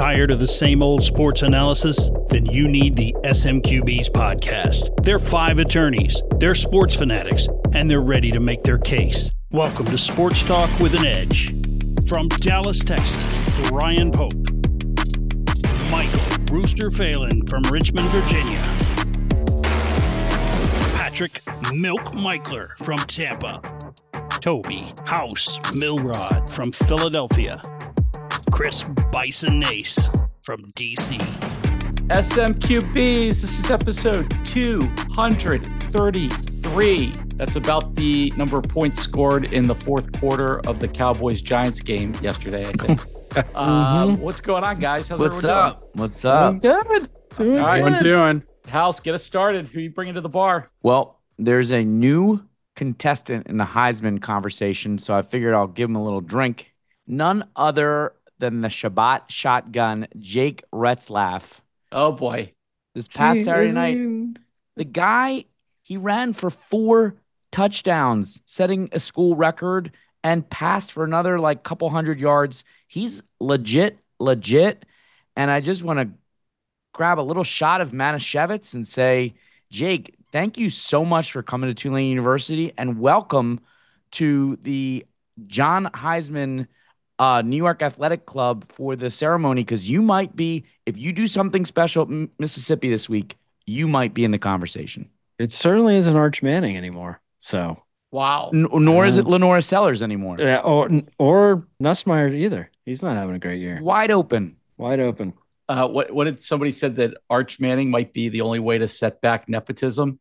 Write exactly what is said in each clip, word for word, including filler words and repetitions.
Tired of the same old sports analysis? Then you need the S M Q B's podcast. They're five attorneys, they're sports fanatics, and they're ready to make their case. Welcome to Sports Talk with an Edge. From Dallas, Texas, Ryan Pope. Michael Rooster Phelan from Richmond, Virginia. Patrick Milk Michler from Tampa. Toby House Milrod from Philadelphia. Chris Bison Nace from D C. S M Q Bs, this is episode two hundred thirty-three. That's about the number of points scored in the fourth quarter of the Cowboys-Giants game yesterday, I think. uh, mm-hmm. What's going on, guys? How's What's everyone up? Doing? What's up? Doing good. Doing All right. good. What doing? House, get us started. Who are you bringing to the bar? Well, there's a new contestant in the Heisman conversation, so I figured I'll give him a little drink. None other than the Shabbat shotgun, Jake Retzlaff. Oh, boy. This past See, Saturday is night, he- the guy, he ran for four touchdowns, setting a school record, and passed for another like couple hundred yards. He's legit, legit. And I just want to grab a little shot of Manischewitz and say, Jake, thank you so much for coming to Tulane University and welcome to the John Heisman uh, New York Athletic Club for the ceremony, because you might be, if you do something special at M- Mississippi this week, you might be in the conversation. It certainly isn't Arch Manning anymore. So, Wow. N- nor is it Um, Lenora Sellers anymore. yeah, or or Nussmeier either. He's not having a great year. Wide open. Wide open. Uh, what, what did somebody said that Arch Manning might be the only way to set back nepotism?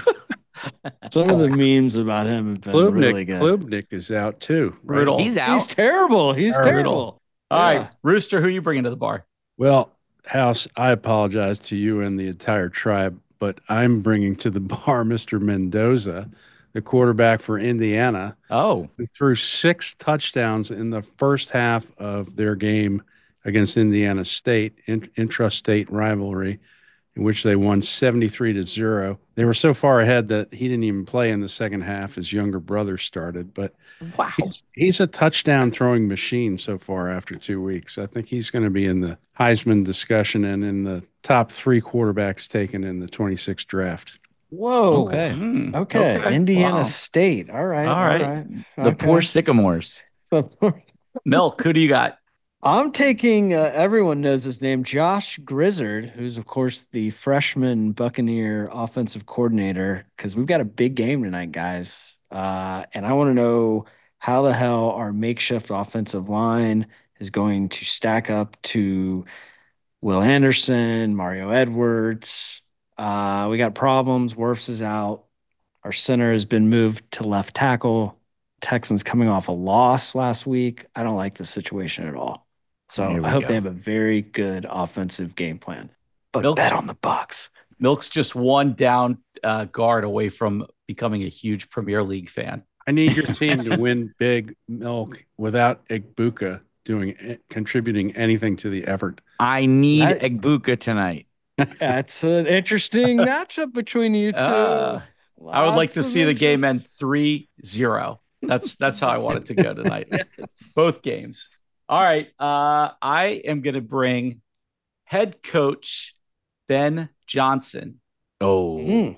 Some of the memes about him have been Klubnik, really good. Klubnik is out too. Right? Brutal. He's out. He's terrible. He's Brutal. terrible. All Yeah. right. Rooster, who are you bringing to the bar? Well, House, I apologize to you and the entire tribe, but I'm bringing to the bar Mister Mendoza, the quarterback for Indiana, Oh, who threw six touchdowns in the first half of their game against Indiana State, in, intra-state rivalry, in which they won seventy-three to zero. They were so far ahead that he didn't even play in the second half. His younger brother started, but wow. he's, he's a touchdown throwing machine so far after two weeks. I think he's going to be in the Heisman discussion and in the top three quarterbacks taken in the twenty-sixth draft. Whoa. Okay. Hmm, Okay. Indiana Wow. State. All right. All All right. right. The poor Sycamores. poor. Milk, who do you got? I'm taking, uh, everyone knows his name, Josh Grizzard, who's, of course, the freshman Buccaneer offensive coordinator, because we've got a big game tonight, guys. Uh, and I want to know how the hell our makeshift offensive line is going to stack up to Will Anderson, Mario Edwards. Uh, we got problems. Wirfs is out. Our center has been moved to left tackle. Texans coming off a loss last week. I don't like the situation at all. So Here we I hope go. they have a very good offensive game plan. But Milk's- bet on the Bucks. Milk's just one down uh, guard away from becoming a huge Premier League fan. I need your team to win big, Milk, without Igbuka doing contributing anything to the effort. I need That- Egbuka tonight. That's an interesting matchup between you two. Uh, I would like Lots to of see the game end interest. three zero. That's that's how I want it to go tonight. Both games. All right. Uh, I am going to bring head coach Ben Johnson Oh, Mm.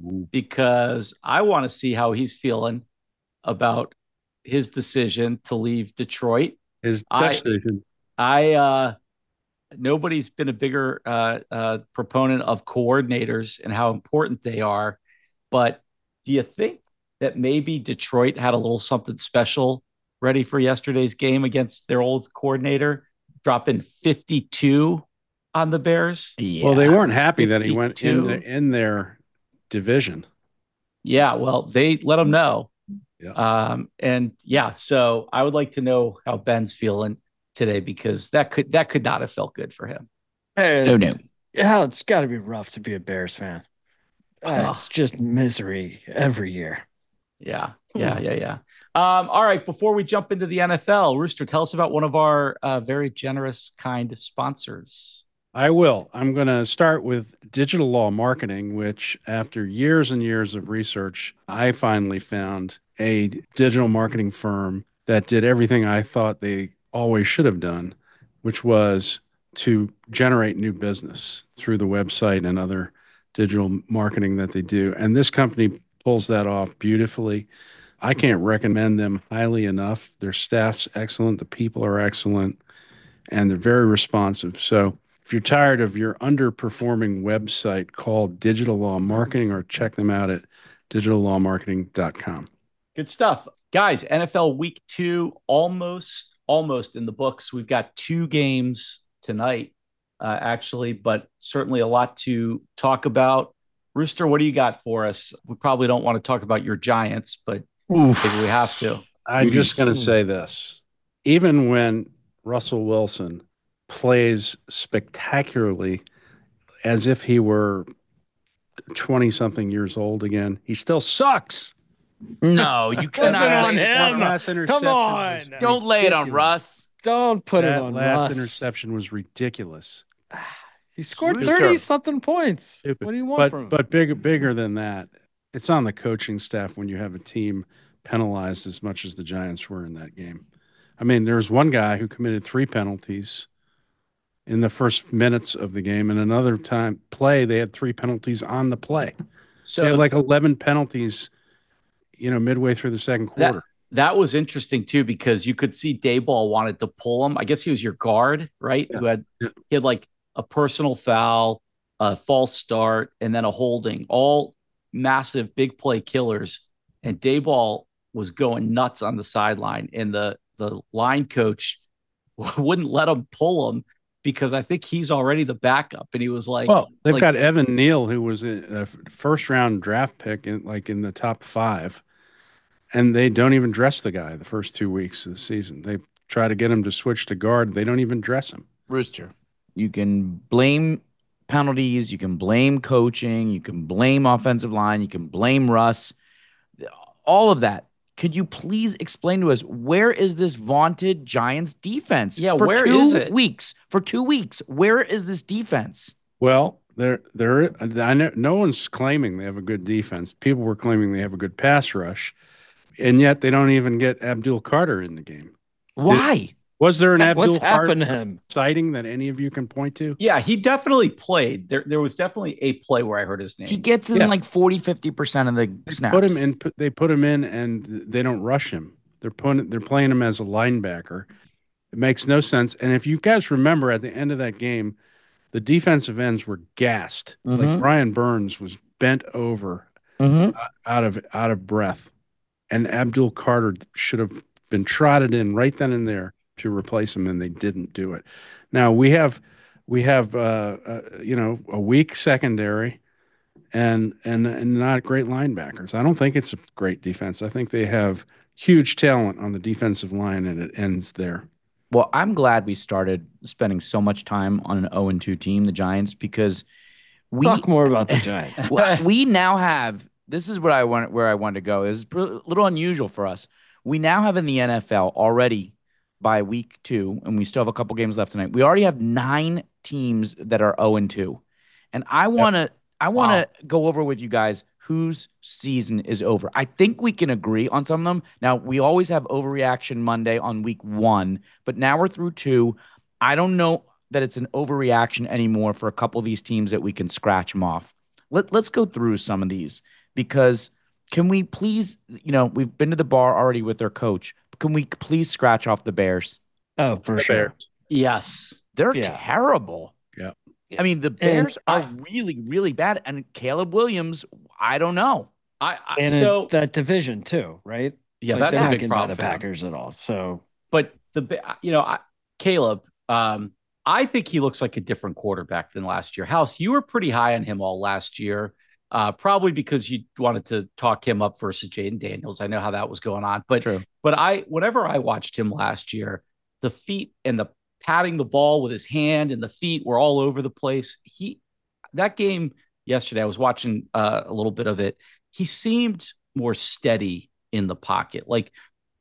because I want to see how he's feeling about his decision to leave Detroit. His I- decision. I uh nobody's been a bigger uh, uh proponent of coordinators and how important they are. But do you think that maybe Detroit had a little something special ready for yesterday's game against their old coordinator, dropping fifty-two on the Bears? yeah. Well, they weren't happy that he went in fifty-two. the, in their division. Yeah, well, they let him know. Yeah. Um, and yeah, so I would like to know how Ben's feeling today, because that could that could not have felt good for him. Hey, Oh, no. it's- Yeah, it's got to be rough to be a Bears fan. Uh, it's just misery every year. Yeah, yeah, yeah, yeah. Um, all right, before we jump into the N F L, Rooster, tell us about one of our uh, very generous, kind sponsors. I will. I'm going to start with Digital Law Marketing, which after years and years of research, I finally found a digital marketing firm that did everything I thought they always should have done, which was to generate new business through the website and other digital marketing that they do. And this company pulls that off beautifully. I can't recommend them highly enough. Their staff's excellent. The people are excellent, and they're very responsive. So if you're tired of your underperforming website, call Digital Law Marketing or check them out at digital law marketing dot com. Good stuff. Guys, N F L week two, almost, almost in the books. We've got two games tonight, uh, actually, but certainly a lot to talk about. Rooster, what do you got for us? We probably don't want to talk about your Giants, but Oof. maybe we have to. I'm just going to say this. Even when Russell Wilson plays spectacularly as if he were twenty-something years old again, he still sucks. No, you cannot. on That him. last interception Come was on. Don't lay it on ridiculous. Russ. Don't put That it on last Russ. interception was ridiculous. He scored Rooster. thirty something points. Stupid. What do you want but, from him? But bigger, bigger than that, it's on the coaching staff when you have a team penalized as much as the Giants were in that game. I mean, there was one guy who committed three penalties in the first minutes of the game, and another time play they had three penalties on the play. So They had like eleven penalties, you know, midway through the second quarter. That, that was interesting too, because you could see Dayball wanted to pull him. I guess he was your guard, right? Yeah. Who had Yeah. he had like a personal foul, a false start, and then a holding, all massive big play killers. And Dayball was going nuts on the sideline, and the the line coach wouldn't let him pull him because I think he's already the backup. And he was like, Well, they've like, got Evan Neal, who was a first round draft pick in like in the top five, and they don't even dress the guy the first two weeks of the season. They try to get him to switch to guard. They don't even dress him. Rooster, you can blame penalties, you can blame coaching, you can blame offensive line, you can blame Russ, all of that. Could you please explain to us, where is this vaunted Giants defense? Yeah, for where two is it? weeks, for two weeks, where is this defense? Well, they're they're I know no one's claiming they have a good defense. People were claiming they have a good pass rush, and yet they don't even get Abdul Carter in the game. Why? Was there an Abdul What's Carter happened to him? sighting that any of you can point to? yeah, he definitely played. There, there was definitely a play where I heard his name. He gets in Yeah. like forty, fifty percent of the They snaps. put him in. put- They put him in, and they don't rush him. They're putting. They're playing him as a linebacker. It makes no sense. And if you guys remember, at the end of that game, the defensive ends were gassed. Mhm. Like Brian Burns was bent over, Mhm. uh, out of out of breath, and Abdul Carter should have been trotted in right then and there to replace him, and they didn't do it. Now we have we have uh, uh, you know a weak secondary. And, and and not great linebackers. I don't think it's a great defense. I think they have huge talent on the defensive line, and it ends there. Well, I'm glad we started spending so much time on an oh and two team, the Giants, because we Talk more about the Giants. Well, we now have, this is what I want, where I want to go. This is a little unusual for us. We now have in the N F L already by week two, and we still have a couple games left tonight. We already have nine teams that are oh and two. And I want to I want to go over with you guys whose season is over. I think we can agree on some of them. Now, we always have overreaction Monday on week one, but now we're through two. I don't know that it's an overreaction anymore for a couple of these teams that we can scratch them off. Let, let's go through some of these, because can we please, you know, we've been to the bar already with their coach. But can we please scratch off the Bears? Oh, for The sure. Bears. yes. They're Yeah. terrible. Yeah. I mean, the Bears I- are really, really bad. And Caleb Williams, I don't know. I, I And so it, that division too, right? yeah, Like, that's they're a not big getting by problem the for them. Packers at all. So But the you know, I, Caleb, um, I think he looks like a different quarterback than last year. House, you were pretty high on him all last year, uh, probably because you wanted to talk him up versus Jaden Daniels. I know how that was going on, but True. but I whenever I watched him last year, the feet and the patting the ball with his hand and the feet were all over the place. He that game yesterday, I was watching uh, a little bit of it. He seemed more steady in the pocket. Like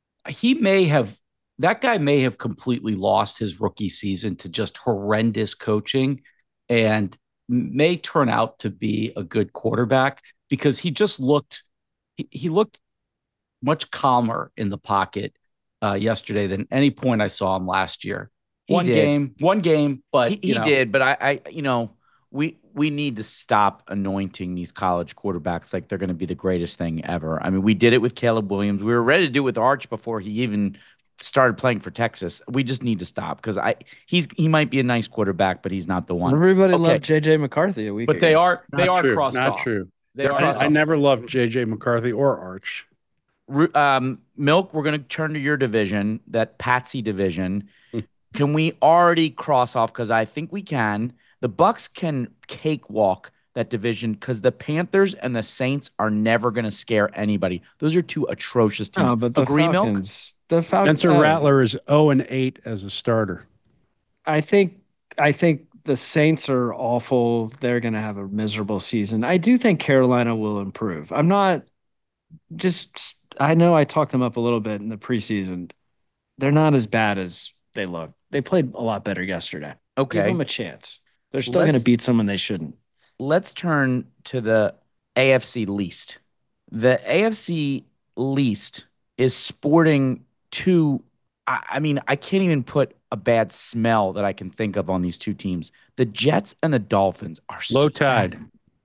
he may have, that guy may have completely lost his rookie season to just horrendous coaching and may turn out to be a good quarterback, because he just looked, he, he looked much calmer in the pocket uh, yesterday than any point I saw him last year. He one did. game, one game, but He, you he know, did, but I, I, you know, we we need to stop anointing these college quarterbacks like they're going to be the greatest thing ever. I mean, we did it with Caleb Williams. We were ready to do it with Arch before he even started playing for Texas. We just need to stop because I he's he might be a nice quarterback, but he's not the one. Everybody Okay. loved J J McCarthy a week but ago. they are they Not are true. crossed Not off. true. They They're are. crossed I, I off. never loved J J McCarthy or Arch. Ru- Um, Milk, we're going to turn to your division, that Patsy division. Hmm. Can we already cross off? Because I think we can. The Bucks can cakewalk that division because the Panthers and the Saints are never going to scare anybody. Those are two atrocious teams. No, but the Agree, Milk? Falcons, the Falcons. Spencer Rattler is zero and eight as a starter. I think I think the Saints are awful. They're going to have a miserable season. I do think Carolina will improve. I'm not just I know I talked them up a little bit in the preseason. They're not as bad as they look. They played a lot better yesterday. Give Okay. them a chance. They're still going to Let's- beat someone they shouldn't. Let's turn to the A F C least. The A F C least is sporting two. I, I mean, I can't even put a bad smell that I can think of on these two teams. The Jets and the Dolphins are Low so- tide.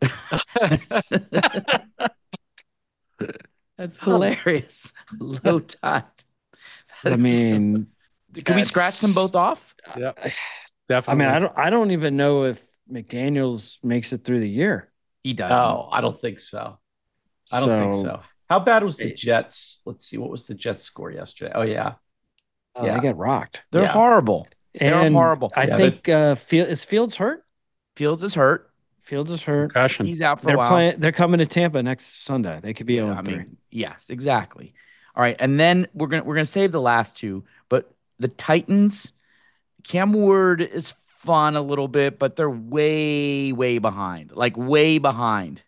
That's hilarious. Low tide. I mean, Can we scratch them both off? Yep. I Definitely. mean, I don't I don't even know if McDaniels makes it through the year. He doesn't. No, I don't think so. I don't think so. How bad was the Jets? Let's see. What was the Jets score yesterday? Oh yeah. Oh, Yeah. they got rocked. They're Yeah. horrible. They're And horrible. I Yeah, think uh, Field, is Fields hurt? Fields is hurt. Fields is hurt. Concussion. He's out for They're a while. playing. They're coming to Tampa next Sunday. They could be Yeah, zero I and three. mean, yes, exactly. All right, and then we're gonna we're gonna save the last two, but the Titans, Cam Ward is fun a little bit, but they're way way behind, like way behind.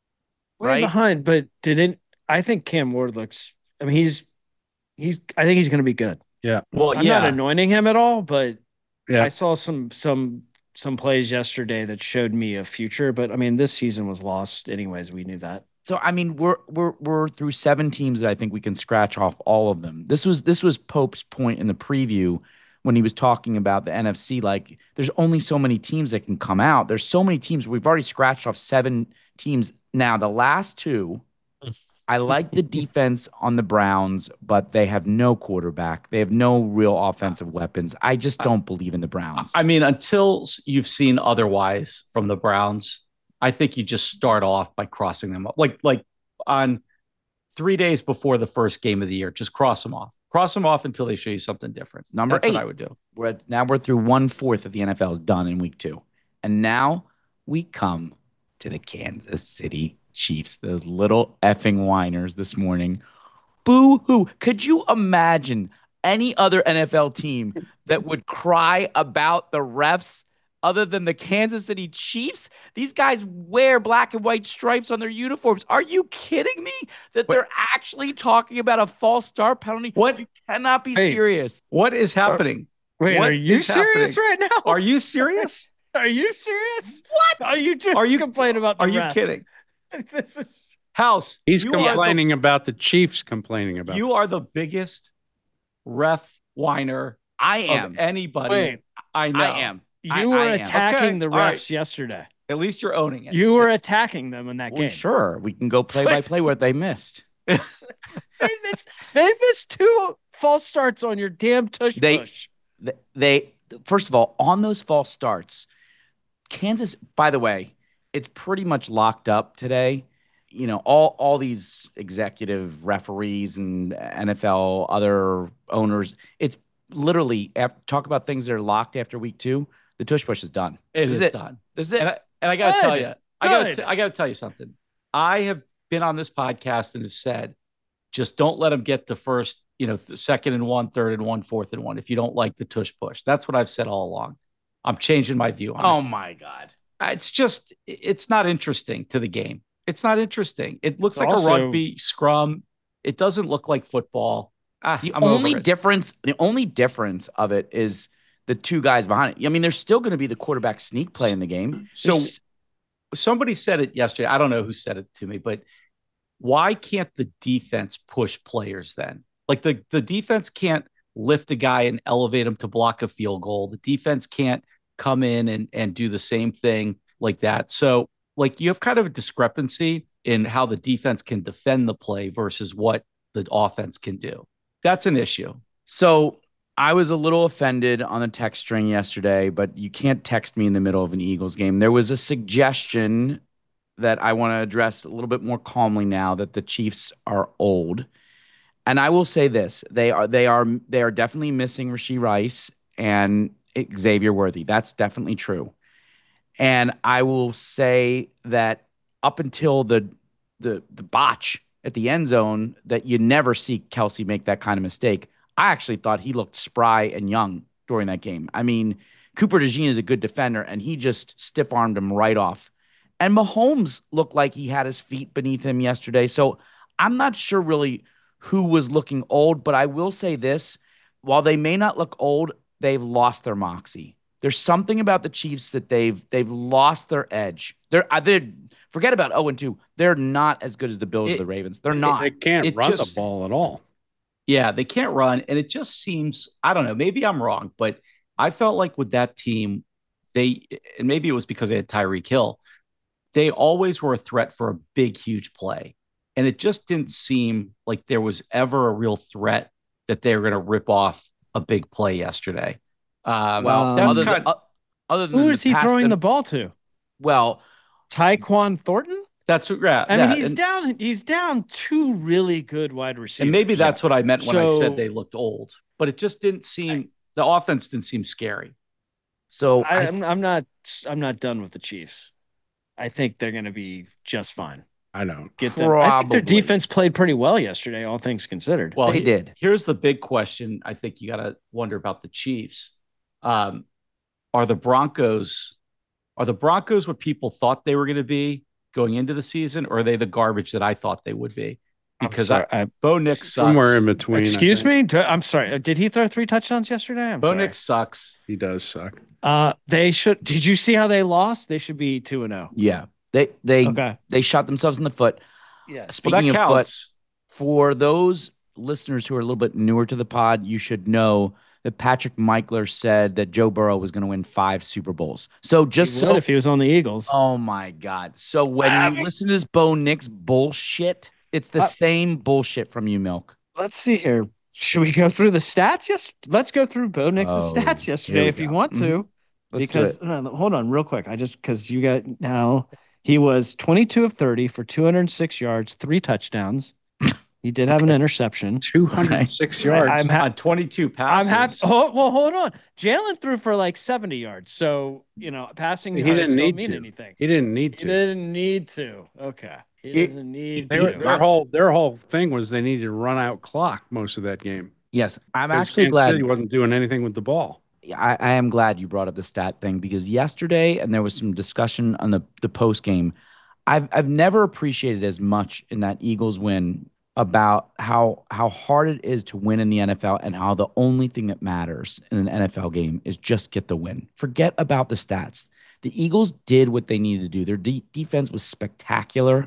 Way right? behind, but didn't I think Cam Ward looks? I mean, he's he's. I think he's going to be good. Well, I'm yeah. not anointing him at all, but Yeah. I saw some some some plays yesterday that showed me a future. But I mean, this season was lost anyways. We knew that. So I mean, we're we're we're through seven teams that I think we can scratch off all of them. This was this was Pope's point in the preview when he was talking about the N F C. Like, there's only so many teams that can come out. There's so many teams. We've already scratched off seven teams. Now the last two, I like the defense on the Browns, but they have no quarterback. They have no real offensive weapons. I just don't believe in the Browns. I mean, until you've seen otherwise from the Browns, I think you just start off by crossing them up. Like, like on three days before the first game of the year, just cross them off. Cross them off until they show you something different. Number That's eight. what I would do. We're at, now we're through one fourth of the N F L is done in week two, and now we come to the Kansas City Chiefs. Those little effing whiners this morning. Boo hoo! Could you imagine any other N F L team that would cry about the refs other than the Kansas City Chiefs? These guys wear black and white stripes on their uniforms. Are you kidding me? That Wait. they're actually talking about a false start penalty? What? You cannot be Hey. serious. What is happening? Wait, What are you is serious happening? right now? Are you serious? Are you serious? What? Are you just Are you- complaining about the Are you refs? kidding? This is House, He's you are the- complaining about the Chiefs complaining about You are the biggest ref whiner I of am. anybody wait. I know. I am. You I- were I am. attacking Okay, the refs all right. yesterday. At least you're owning it. You were attacking them in that Well, game. sure, we can go play by play what they missed. They missed, they missed two false starts on your damn tush They- push. They, they first of all, on those false starts, Kansas, by the way, it's pretty much locked up today. You know, all all these executive referees and N F L other owners, it's literally after, talk about things that are locked after week two. The tush push is done. It This is is it. done. This is it. And I, and I got to Good. tell you, I got Good. to I got to tell you something. I have been on this podcast and have said, just don't let them get the first, you know, th- second and one, third and one, fourth and one. If you don't like the tush push, that's what I've said all along. I'm changing my view on oh it. my God. It's just, it's not interesting to the game. It's not interesting. It looks It's like also- a rugby scrum. It doesn't look like football. Ah, The I'm only over it. difference, the only difference of it is the two guys behind it. I mean, there's still going to be the quarterback sneak play in the game. So There's- somebody said it yesterday. I don't know who said it to me, but why can't the defense push players then? Like the, the defense can't lift a guy and elevate him to block a field goal. The defense can't come in and, and do the same thing like that. So, like, you have kind of a discrepancy in how the defense can defend the play versus what the offense can do. That's an issue. So I was a little offended on the text string yesterday, but you can't text me in the middle of an Eagles game. There was a suggestion that I want to address a little bit more calmly now that the Chiefs are old. And I will say this, they are they are they are definitely missing Rashee Rice and Xavier Worthy. That's definitely true. And I will say that up until the the the botch at the end zone, that you never see Kelsey make that kind of mistake. I actually thought he looked spry and young during that game. I mean, Cooper DeJean is a good defender, and he just stiff-armed him right off. And Mahomes looked like he had his feet beneath him yesterday. So I'm not sure really who was looking old, but I will say this. While they may not look old, they've lost their moxie. There's something about the Chiefs that they've they've lost their edge. They're, they're forget about oh and two. They're not as good as the Bills It- or the Ravens. They're not. They can't It run just- the ball at all. Yeah, they can't run. And it just seems, I don't know, maybe I'm wrong, but I felt like with that team, they, and maybe it was because they had Tyreek Hill, they always were a threat for a big, huge play. And it just didn't seem like there was ever a real threat that they were going to rip off a big play yesterday. Um, well, that's other, kind than, uh, other than Who the is he pass- throwing the ball to? Well, Tyquan Thornton? that's yeah. I yeah, mean, he's and, down. He's down two really good wide receivers. and maybe that's what I meant when I So- said they looked old, but it just didn't seem, the offense didn't seem scary. so I, I, I'm, I'm not. I'm not done with the Chiefs. I think they're going to be just fine. I don't. Get them. I think their Probably. defense played pretty well yesterday, all things considered. Well, they he- did. Here's the big question. I think you got to wonder about the Chiefs. Um, are the Broncos, are the Broncos what people thought they were going to be going into the season, or are they the garbage that I thought they would be? Because I, I, Bo Nix sucks. Somewhere in between. I excuse think. me. I'm sorry. Did he throw three touchdowns yesterday? I'm Bo sorry. Nix sucks. He does suck. Uh, they should. Did you see how they lost? They should be two and zero. Yeah, they they Okay. they shot themselves in the foot. Yes. Well, Speaking that of foot, counts. for those listeners who are a little bit newer to the pod, you should know that Patrick Michler said that Joe Burrow was going to win five Super Bowls. So just He so, would if he was on the Eagles. oh my God. So when I you mean- listen to this Bo Nix bullshit, it's the Uh, same bullshit from you, Milk. Let's see here. Should we go through the stats? Yes. Let's go through Bo Nix's Oh, stats here yesterday we if you go. want to. Let's because do it. no, no, hold on real quick. I just because you got now he was twenty-two of thirty for two hundred six yards, three touchdowns. He did have an interception. two hundred six Right, yards. I'm ha- On twenty-two I'm passes. happy. Oh, well, hold on. Jalen threw for like seventy yards. So, you know, passing He yards didn't don't need mean to. anything. He didn't need He to. didn't need to. Okay. He, He- doesn't need They to. were, their whole their whole thing was they needed to run out clock most of that game. Yes, I'm Because actually Kansas glad. City wasn't doing anything with the ball. I, I am glad you brought up the stat thing because yesterday, and there was some discussion on the, the post game. I've I've never appreciated as much in that Eagles win about how how hard it is to win in the N F L and how the only thing that matters in an N F L game is just get the win. Forget about the stats. The Eagles did what they needed to do. Their de- defense was spectacular,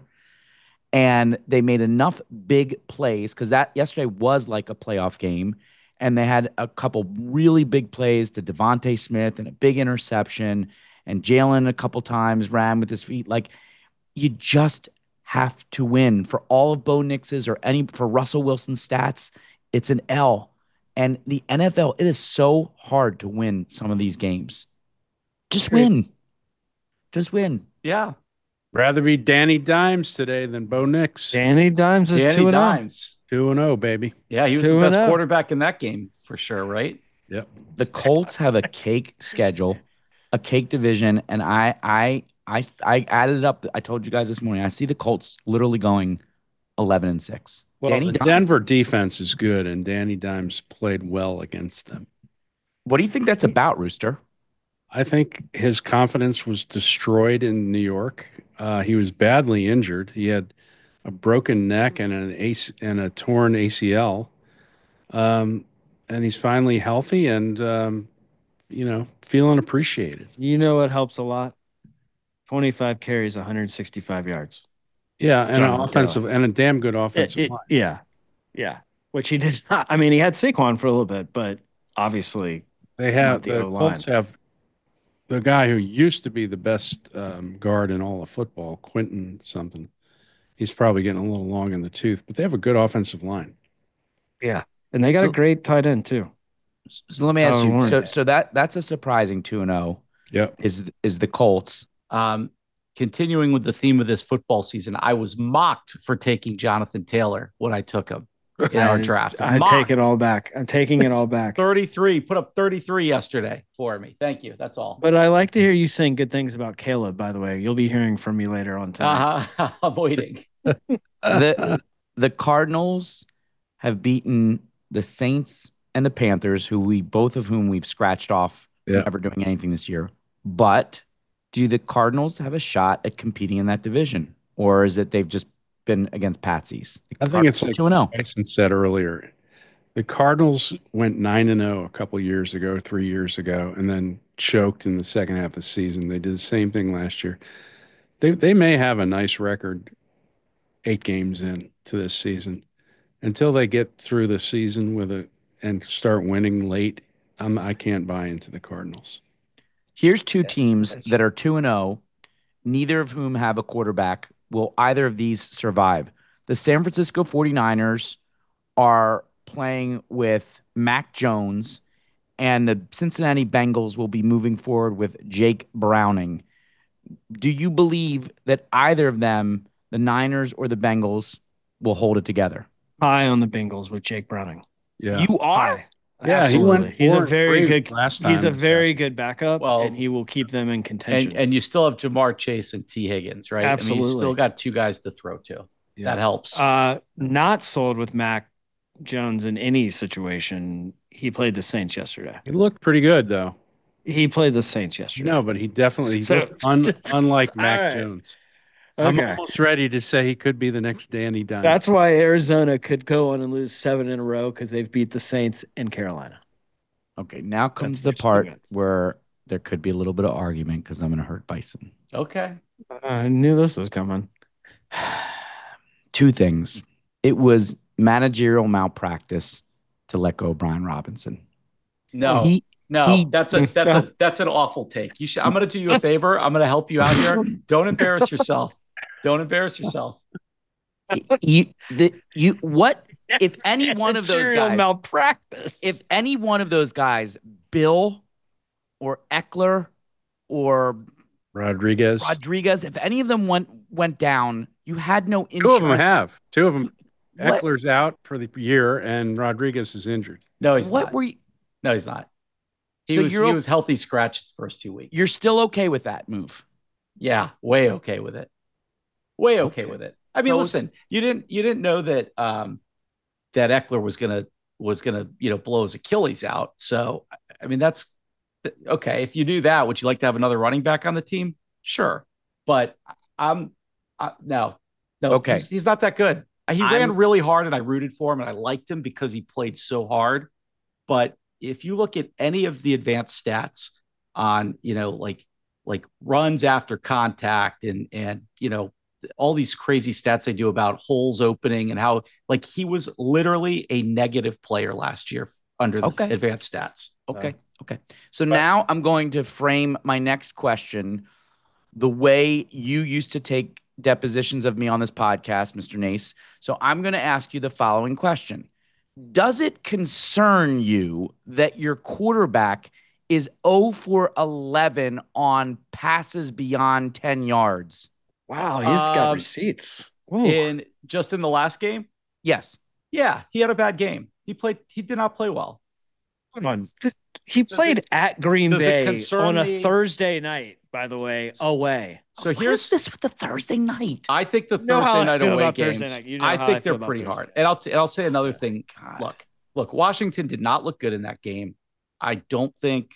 and they made enough big plays because that yesterday was like a playoff game. And they had a couple really big plays to Devontae Smith and a big interception. And Jalen a couple times ran with his feet. Like, you just have to win. For all of Bo Nix's or any for Russell Wilson's stats, it's an L. And the N F L, it is so hard to win some of these games. Just Agreed. win. Just win. Yeah. Rather be Danny Dimes today than Bo Nix. Danny Dimes is Danny two and oh. Dimes. Two and oh, baby. Yeah, he was Two the and best oh. quarterback in that game for sure, right? Yep. The Colts have a cake schedule, a cake division, and I I I I added it up. I told you guys this morning. I see the Colts literally going eleven and six. Well, Danny the Dimes, Denver defense is good, and Danny Dimes played well against them. what do you think that's about, Rooster? I think his confidence was destroyed in New York. Uh, he was badly injured. He had a broken neck and an ace and a torn A C L. Um, and he's finally healthy and um, you know, feeling appreciated. You know what helps a lot? twenty-five carries, one hundred sixty-five yards. Yeah, and John an Taylor. offensive and a damn good offensive It- it- line. yeah. Yeah. which he did not. I mean, he had Saquon for a little bit, but obviously They have the the O-line. Colts have the guy who used to be the best um, guard in all of football, Quentin something. He's probably getting a little long in the tooth, but they have a good offensive line. Yeah, and they got So- a great tight end too. So let me ask Tyler you. Warren. So so that that's a surprising two and zero. Yep. Is is the Colts? Um, continuing with the theme of this football season, I was mocked for taking Jonathan Taylor when I took him in our I- draft. I Mocked. take it all back. I'm taking it all back. thirty-three, put up thirty-three yesterday for me. Thank you. That's all. But I like to hear you saying good things about Caleb. By the way, you'll be hearing from me later on tonight. Uh-huh. I'm waiting. The the Cardinals have beaten the Saints and the Panthers, who we both of whom we've scratched off Yeah. from ever doing anything this year. But do the Cardinals have a shot at competing in that division, or is it they've just been against patsies? The I think it's Cardinals are like two and zero. Tyson said earlier. The Cardinals went nine and zero a couple years ago, three years ago, and then choked in the second half of the season. They did the same thing last year. They they may have a nice record, eight games in to this season. Until they get through the season with a and start winning late, I'm, I can't buy into the Cardinals. Here's two teams that are two and zero, neither of whom have a quarterback. Will either of these survive? The San Francisco forty-niners are playing with Mac Jones, and the Cincinnati Bengals will be moving forward with Jake Browning. Do you believe that either of them, the Niners or the Bengals, will hold it together? High on the Bengals with Jake Browning. Yeah. You are? High. Yeah, he Absolutely. went He's four a and very three good last He's a time, so- very good backup, Well, and he will keep them in contention. And and you still have Jamar Chase and T. Higgins, right? I mean, you Absolutely. still got two guys to throw to. Yeah. That helps. uh, not sold with Mac Jones in any situation. He played the Saints yesterday. He looked pretty good though. He played the Saints yesterday. No, but he definitely he So- looked un, just- unlike all Mac right. Jones. I'm Okay. almost ready to say he could be the next Danny Dimes. That's why Arizona could go on and lose seven in a row because they've beat the Saints and Carolina. Okay, now comes That's the your part slogan. where there could be a little bit of argument because I'm going to hurt Bison. Okay. I knew this was coming. Two things. It was managerial malpractice to let go of Brian Robinson. No. He No, He- that's a that's a that's an awful take. You should. I'm going to do you a favor. I'm going to help you out here. Don't embarrass yourself. Don't embarrass yourself. you the you what if any one of those Managerial guys malpractice. if any one of those guys, Bill or Eckler or Rodriguez. Rodriguez, if any of them went went down, you had no Two insurance. of them have. Two of them. What- Eckler's out for the year, and Rodriguez is injured. No, he's What not. were you? No, he's not. He So was you're he o- was healthy scratch his first two weeks. You're still okay with that move? Yeah, way okay with it. Way okay, Okay. with it. I mean, So- listen, you didn't you didn't know that um that Eckler was gonna was gonna you know blow his Achilles out. So I mean that's okay. If you knew that, would you like to have another running back on the team? Sure, but I'm I, no no Okay. He's, he's not that good. He I'm- ran really hard, and I rooted for him, and I liked him because he played so hard. But if you look at any of the advanced stats on, you know, like like runs after contact and and you know all these crazy stats they do about holes opening and how like he was literally a negative player last year under the Okay. advanced stats. Okay. Okay. So now I'm going to frame my next question the way you used to take depositions of me on this podcast, Mister Nace. So I'm going to ask you the following question. Does it concern you that your quarterback is zero for eleven on passes beyond ten yards? wow, he's got Um, receipts. Ooh. In just in the last game, Yes. yeah, he had a bad game. He played. He did not play well. Hold on. This- he Does played it- at Green does it Bay concern on a me? Thursday night, by the way, away. So What here's is this with the Thursday night? I think the You know how Thursday I night feel away about Thursday games. night. You know I how I think feel they're about pretty Thursday. hard. And I'll t- and I'll say another thing. God. Look, look, Washington did not look good in that game. I don't think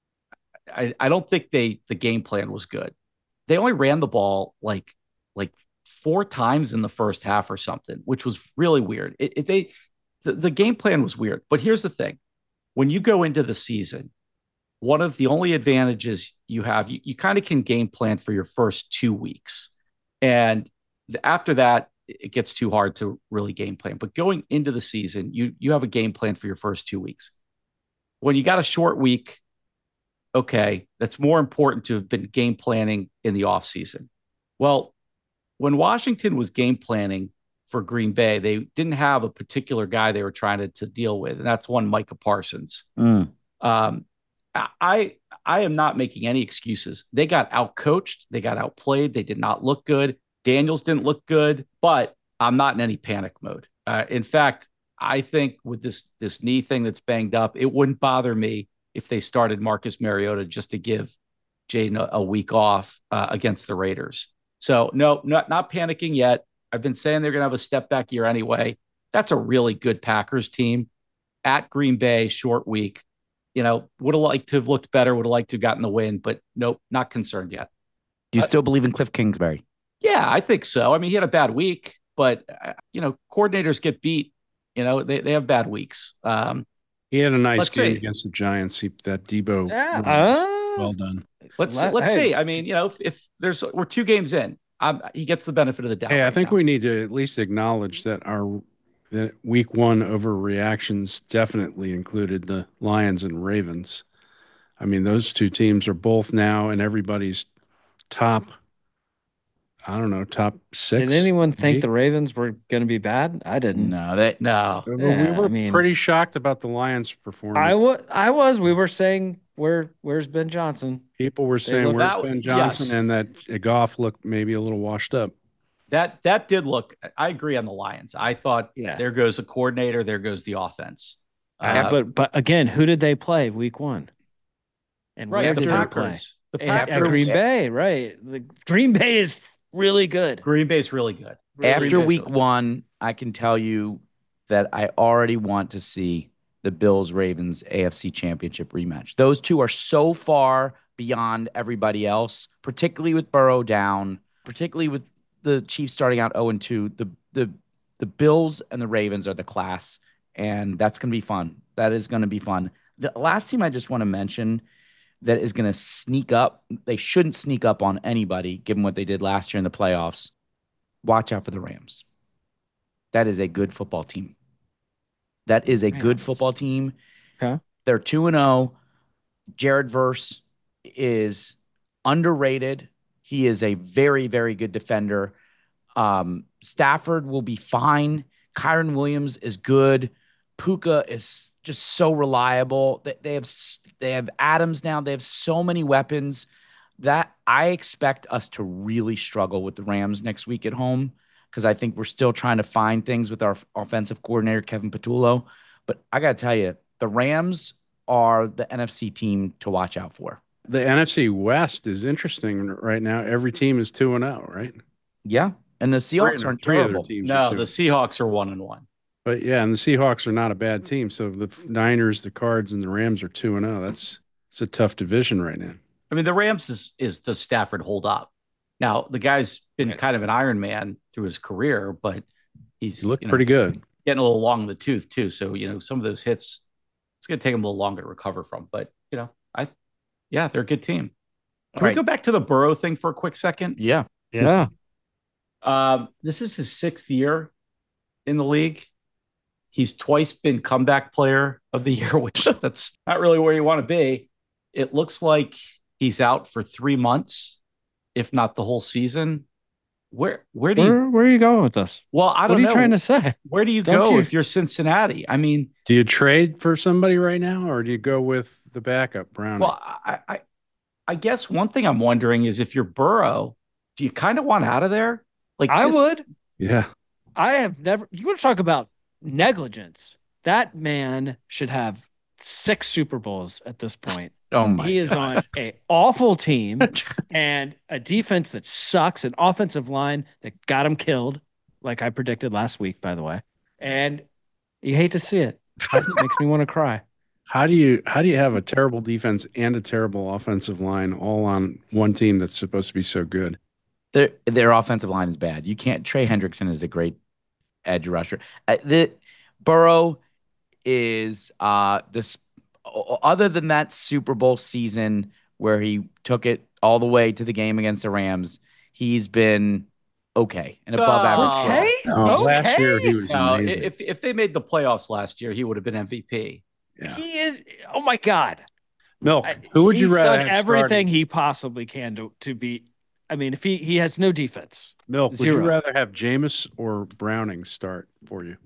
I, I don't think they the game plan was good. They only ran the ball like like four times in the first half or something, which was really weird. It, it, they the, the game plan was weird. But here's the thing. When you go into the season, one of the only advantages you have, you, you kind of can game plan for your first two weeks. And th- after that, it gets too hard to really game plan. But going into the season, you you have a game plan for your first two weeks. When you got a short week, okay, that's more important to have been game planning in the offseason. Well, when Washington was game planning for Green Bay, they didn't have a particular guy they were trying to, to deal with, and that's one Micah Parsons. Mm. Um, I I am not making any excuses. They got outcoached. They got outplayed. They did not look good. Daniels didn't look good, but I'm not in any panic mode. Uh, in fact, I think with this this knee thing that's banged up, it wouldn't bother me if they started Marcus Mariota just to give Jaden a, a week off uh, against the Raiders. So no, not not panicking yet. I've been saying they're going to have a step back year anyway. That's a really good Packers team at Green Bay, short week. You know, would have liked to have looked better, would have liked to have gotten the win, but nope, not concerned yet. Do you Uh, still believe in Cliff Kingsbury? Yeah, I think so. I mean, he had a bad week, but, uh, you know, coordinators get beat. You know, they, they have bad weeks. Um, He had a nice Let's game see. against the Giants. He, that Debo, Yeah, was uh, well done. let's Let- let's hey. see. I mean, you know, if, if there's we're two games in, um, he gets the benefit of the doubt. Hey, I right think now. we need to at least acknowledge that our that week one overreactions definitely included the Lions and Ravens. I mean, those two teams are both now in everybody's top, I don't know, top six. Did anyone think eight? the Ravens were going to be bad? I didn't. No, they no. Well, Yeah, we were I mean- pretty shocked about the Lions' performance. I was. I was. We were saying, "Where? Where's Ben Johnson?" People were saying, look- "Where's That- Ben Johnson?" yes. And that Goff looked maybe a little washed up. That that did look. I agree on the Lions. I thought, Yeah. there goes a coordinator, there goes the offense. Yeah, Uh, but but again, who did they play week one? And right, where the did Packers. The they play? At, Packers. at Green Bay, right? The Green Bay is really good. Green Bay's really good. Really After Green Bay's week really good. one, I can tell you that I already want to see the Bills Ravens A F C Championship rematch. Those two are so far beyond everybody else, particularly with Burrow down, particularly with the Chiefs starting out oh and two. The the the Bills and the Ravens are the class, and that's going to be fun. That is going to be fun. The last team I just want to mention that is going to sneak up. They shouldn't sneak up on anybody, given what they did last year in the playoffs. Watch out for the Rams. That is a good football team. That is a good Rams. football team. Okay. They're two and oh. Jared Verse is underrated. He is a very, very good defender. Um, Stafford will be fine. Kyron Williams is good. Puka is just so reliable. They, they have s- they have Adams now. They have so many weapons that I expect us to really struggle with the Rams next week at home, because I think we're still trying to find things with our offensive coordinator, Kevin Patullo. But I got to tell you, the Rams are the N F C team to watch out for. The N F C West is interesting right now. Every team is two and zero, right? Yeah. And the Seahawks Three- aren't three other terrible. teams are No, two. the Seahawks are one and one. But yeah, and the Seahawks are not a bad team. So the Niners, the Cards, and the Rams are two and zero. That's it's a tough division right now. I mean, the Rams is is the Stafford hold up. Now, the guy's been Yeah. kind of an Iron Man through his career, but he's He looked you know, pretty good. getting a little long in the tooth too. So, you know, some of those hits, it's going to take him a little longer to recover from. But, you know, I, yeah, they're a good team. Can All we right. go back to the Burrow thing for a quick second? Yeah. Yeah. Um, this is his sixth year in the league. He's twice been comeback player of the year, which that's not really where you want to be. It looks like he's out for three months, if not the whole season. Where where do you? Where Where are you going with this? Well, I What don't are you know. trying to say? Where do you Don't go you- if you're Cincinnati? I mean, Do you trade for somebody right now, or do you go with the backup, Brown? well, I, I I guess one thing I'm wondering is if you're Burrow, do you kind of want out of there? Like I this- would. yeah. I have never. You want to talk about negligence? That man should have six Super Bowls at this point. Oh my. He is on a awful team and a defense that sucks, an offensive line that got him killed, like I predicted last week, by the way. And you hate to see it. It makes me want to cry. How do you how do you have a terrible defense and a terrible offensive line all on one team that's supposed to be so good? Their their offensive line is bad. You can't. Trey Hendrickson is a great edge rusher. Uh, the Burrow is uh this. Other than that Super Bowl season where he took it all the way to the game against the Rams, he's been okay, an above average Oh. quarterback. Oh, Last Okay. year he was No, i- amazing. if if they made the playoffs last year, he would have been M V P. yeah. He is. Oh my God. Milk. I- Who would you he's rather done have everything starting? he possibly can to to be. I mean, if he he has no defense, Milk. Would Zero. you rather have Jameis or Browning start for you?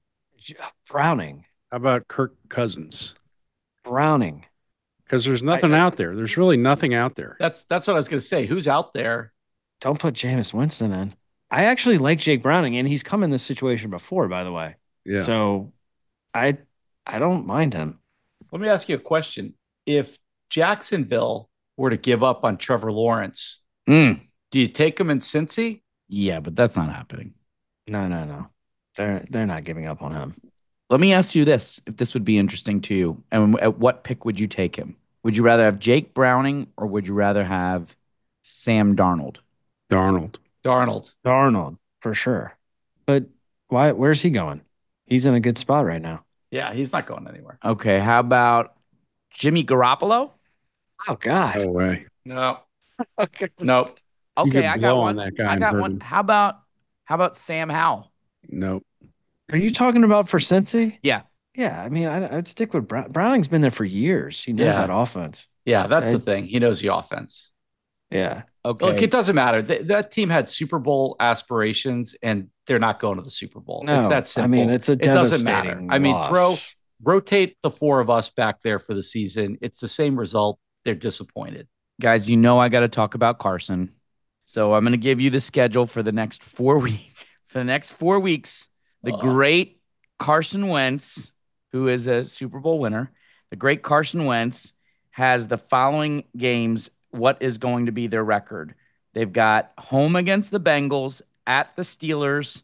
Browning, How about Kirk Cousins? Browning. Because there's nothing I- out there. There's really nothing out there. That's that's what I was going to say. Who's out there? Don't put Jameis Winston in. I actually like Jake Browning, and he's come in this situation before, by the way. Yeah. So, I I don't mind him. Let me ask you a question. If Jacksonville were to give up on Trevor Lawrence, Mm. do you take him in Cincy? Yeah, but that's not happening. No, no, no. They're they're not giving up on him. Let me ask you this, if this would be interesting to you. And at what pick would you take him? Would you rather have Jake Browning or would you rather have Sam Darnold? Darnold. Darnold. Darnold for sure. But why? Where's he going? He's in a good spot right now. Yeah, he's not going anywhere. Okay, how about Jimmy Garoppolo? Oh God. No way. No, Okay. no. You Okay, could I blow got on one. that guy I and got hurt one. him. How about how about Sam Howell? Nope. Are you talking about for Cincy? Yeah. Yeah. I mean, I, I'd stick with Brown. Browning's been there for years. He knows Yeah. that offense. Yeah, that's I- the thing. He knows the offense. Yeah. Okay. Look, it doesn't matter. Th- that team had Super Bowl aspirations, and they're not going to the Super Bowl. No, it's that simple. I mean, it's a it doesn't devastating matter. I mean, loss. throw rotate the four of us back there for the season. It's the same result. They're disappointed. Guys, you know I got to talk about Carson. So I'm going to give you the schedule for the next four weeks. For the next four weeks, the Uh. great Carson Wentz, who is a Super Bowl winner, the great Carson Wentz has the following games. What is going to be their record? They've got home against the Bengals, at the Steelers,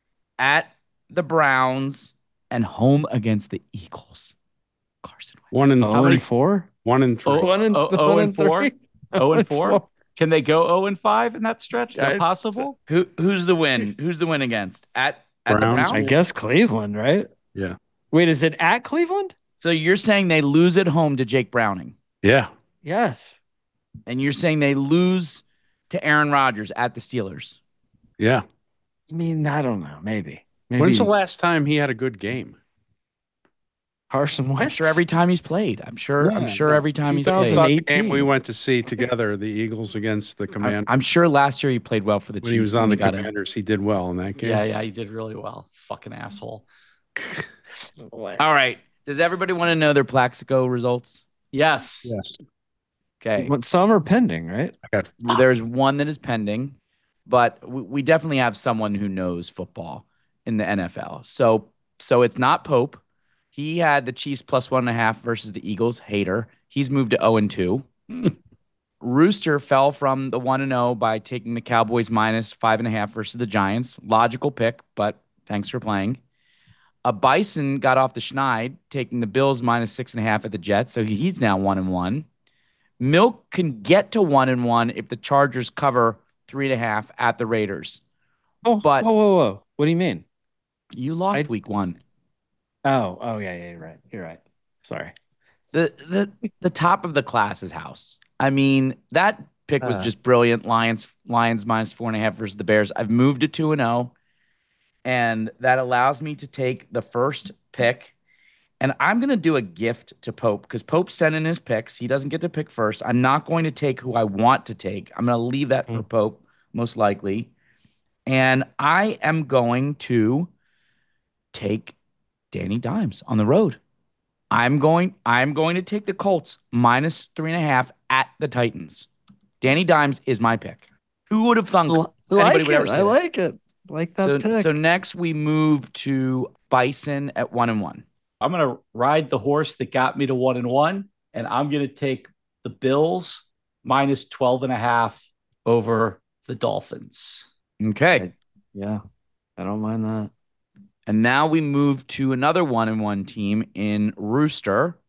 at the Browns, and home against the Eagles. Carson Wentz. One and Oh, three. and four. One and three. Oh, One and, oh, oh one and four? three. Oh and four? Can they go zero and five in that stretch? Is that I- possible? Who who's the win? Who's the win against? At at Browns. the I Browns? guess Cleveland, right? Yeah. Wait, is it at Cleveland? So you're saying they lose at home to Jake Browning, Yeah. Yes. and you're saying they lose to Aaron Rodgers at the Steelers. Yeah. I mean, I don't know. Maybe. Maybe When's the last time he had a good game? Carson Wentz? I'm sure every time he's played. I'm sure. I'm Yeah, sure no. every time he's I played. thought the eighteen. game we went to see together, the Eagles against the I'm, Commanders. I'm sure last year he played well for the When Chiefs. he was on and the he got a- Commanders, he did well in that game. Yeah, yeah, he did really well. Fucking asshole. All right. Does everybody want to know their Plaxico results? Yes. Yes. Okay. But some are pending, right? I got There's one that is pending, but we, we definitely have someone who knows football in the N F L. So so it's not Pope. He had the Chiefs plus one and a half versus the Eagles. Hater. He's moved to zero and two. Rooster fell from the one and zero by taking the Cowboys minus five and a half versus the Giants. Logical pick, but thanks for playing. A Bison got off the schneid, taking the Bills minus six and a half at the Jets, so he's now one and one. Milk can get to one and one if the Chargers cover three and a half at the Raiders. Oh, But- whoa, whoa, whoa. What do you mean? You lost I- week one. Oh, oh, yeah, yeah, you're right. You're right. Sorry. The the the top of the class is House. I mean, that pick was Uh. just brilliant. Lions Lions minus four and a half versus the Bears. I've moved it to an zero, and that allows me to take the first pick. And I'm gonna do a gift to Pope because Pope sent in his picks. He doesn't get to pick first. I'm not going to take who I want to take. I'm gonna leave that for Pope most likely, and I am going to take Danny Dimes on the road. I'm going. I'm going to take the Colts minus three and a half at the Titans. Danny Dimes is my pick. Who would have thunk L- anybody like would ever it. say I that? like it. Like that So, pick. so next we move to Bison at one and one. I'm gonna ride the horse that got me to one and one, and I'm gonna take the Bills minus twelve and a half over the Dolphins. Okay, yeah, I don't mind that. and now we move to another one and one team in Rooster.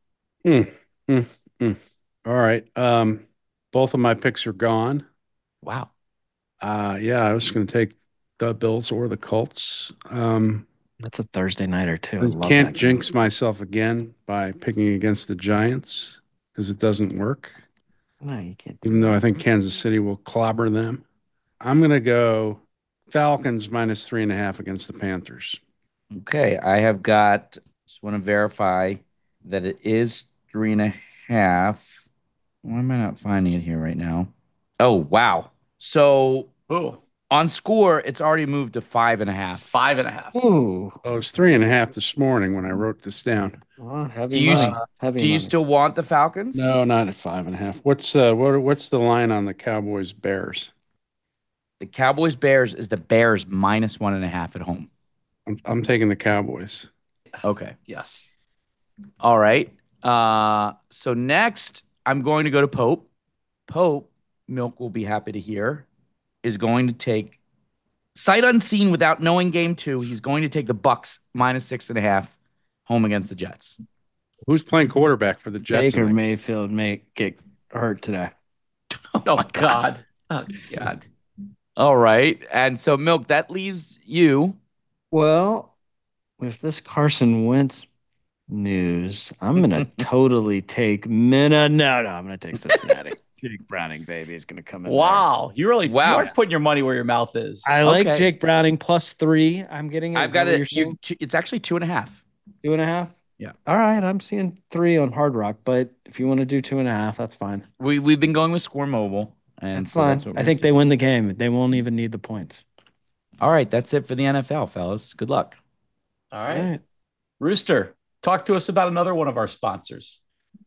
All right. Um, both of my picks are gone. Wow. Uh, yeah, I was going to take the Bills or the Colts. Um, That's a Thursday nighter too. I I love can't that game. jinx myself again by picking against the Giants because it doesn't work, No, you can't. do even though that. I think Kansas City will clobber them. I'm going to go Falcons minus three and a half against the Panthers. Okay, I have got, just want to verify that it is three and a half. Why am I not finding it here right now? Oh, wow. So Oh, on Score, it's already moved to five and a it's half. five and a half. Ooh. Oh, it was three and a half this morning when I wrote this down. Oh, heavy Do you, money. Heavy do you money. still want the Falcons? No, not at five and a half. What's uh what what's the line on the Cowboys Bears? The Cowboys Bears is the Bears minus one and a half at home. I'm I'm taking the Cowboys. Okay. Yes. All right. Uh, so next, I'm going to go to Pope. Pope, Milk will be happy to hear, is going to take sight unseen without knowing game two. He's going to take the Bucks minus six and a half home against the Jets. Who's playing quarterback for the Jets? Baker Mayfield may get hurt today. Oh, oh my God. Oh God. All right. And so, Milk, that leaves you. Well, with this Carson Wentz news, I'm gonna totally take Minnesota. No, no, I'm gonna take Cincinnati. Jake Browning, baby, is gonna come in. Wow. You really Wow. you are putting your money where your mouth is. There. I like Okay. Jake Browning plus three. I'm getting it. I've Is got that what it. you're You, saying? it's actually two and a half. Two and a half. Yeah. All right. I'm seeing three on Hard Rock, but if you want to do two and a half, that's fine. We we've been going with Score Mobile, and That's so fine. that's what I we're think they doing. win the game. They won't even need the points. All right, that's it for the N F L, fellas. Good luck. All right. Rooster, talk to us about another one of our sponsors.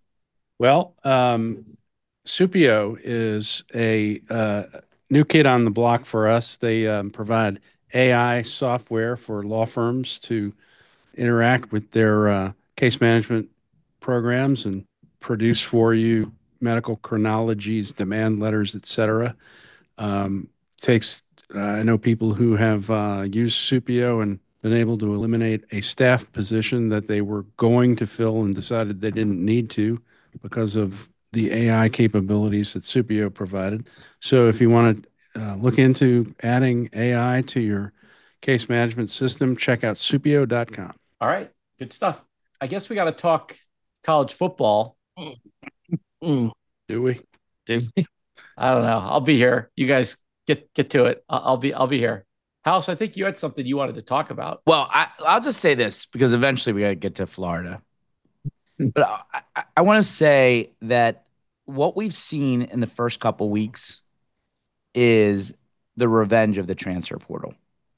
Well, um, Supio is a uh, new kid on the block for us. They um, provide A I software for law firms to interact with their uh, case management programs and produce for you medical chronologies, demand letters, et cetera. Um, takes uh, I know people who have uh, used Supio and been able to eliminate a staff position that they were going to fill and decided they didn't need to because of the A I capabilities that Supio provided. So if you want to uh, look into adding A I to your case management system, check out supio dot com. All right. Good stuff. I guess we got to talk college football. Mm. Do we? Do we? I don't know. I'll be here. You guys get get to it. I'll, I'll be I'll be here. House, I think you had something you wanted to talk about. Well, I, I'll just say this because eventually we got to get to Florida. But I, I, I want to say that what we've seen in the first couple weeks is the revenge of the transfer portal.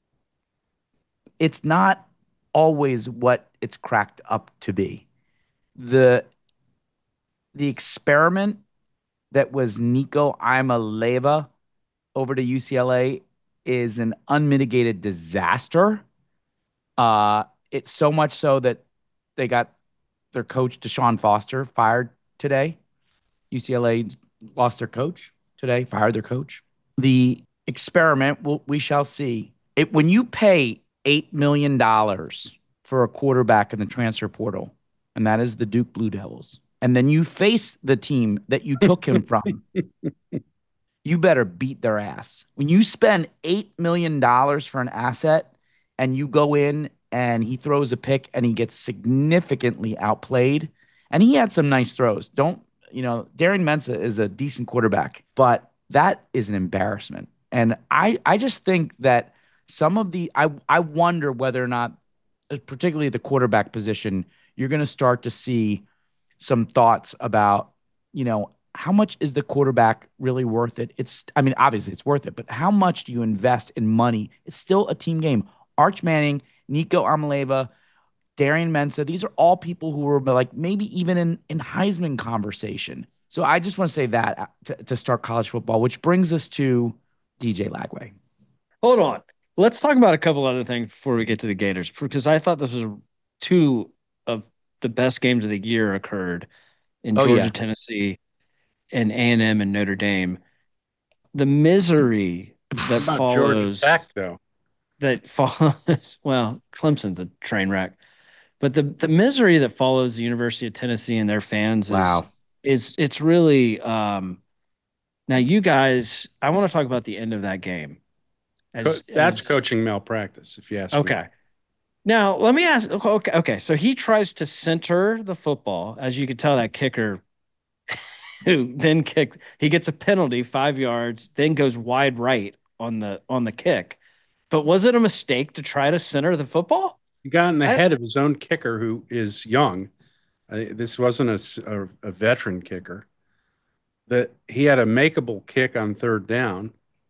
It's not always what it's cracked up to be. The the experiment that was Nico Imaleva over to U C L A is an unmitigated disaster. Uh, it's so much so that they got their coach, Deshaun Foster, fired today. U C L A lost their coach today, fired their coach. The experiment, we'll, we shall see. It, when you pay eight million dollars for a quarterback in the transfer portal, and that is the Duke Blue Devils, and then you face the team that you took him from, you better beat their ass. When you spend eight million dollars for an asset and you go in and he throws a pick and he gets significantly outplayed, and he had some nice throws. Don't, you know, Darian Mensah is a decent quarterback, but that is an embarrassment. And I, I just think that some of the, I, I wonder whether or not, particularly the quarterback position, you're going to start to see some thoughts about, you know, how much is the quarterback really worth it? It's, I mean, obviously it's worth it, but how much do you invest in money? It's still a team game. Arch Manning, Nico Amaleva, Darian Mensah, these are all people who were like maybe even in, in Heisman conversation. So I just want to say that to, to start college football, which brings us to D J Lagway. Hold on. Let's talk about a couple other things before we get to the Gators, because I thought this was two of the best games of the year occurred in Oh, Georgia, yeah. Tennessee, and A and M and Notre Dame. The misery that How about Georgia follows Tech, though. that follows well, Clemson's a train wreck. But the the misery that follows the University of Tennessee and their fans is Wow. is it's really um now you guys, I want to talk about the end of that game. As, Co- That's as- coaching malpractice, if you ask me. Okay. Now, let me ask. Okay, okay. So he tries to center the football. As you can tell, that kicker who then kicked, he gets a penalty, five yards, then goes wide right on the on the kick. but was it a mistake to try to center the football? He got in the I- head of his own kicker, who is young. Uh, this wasn't a, a, a veteran kicker. That he had a makeable kick on third down.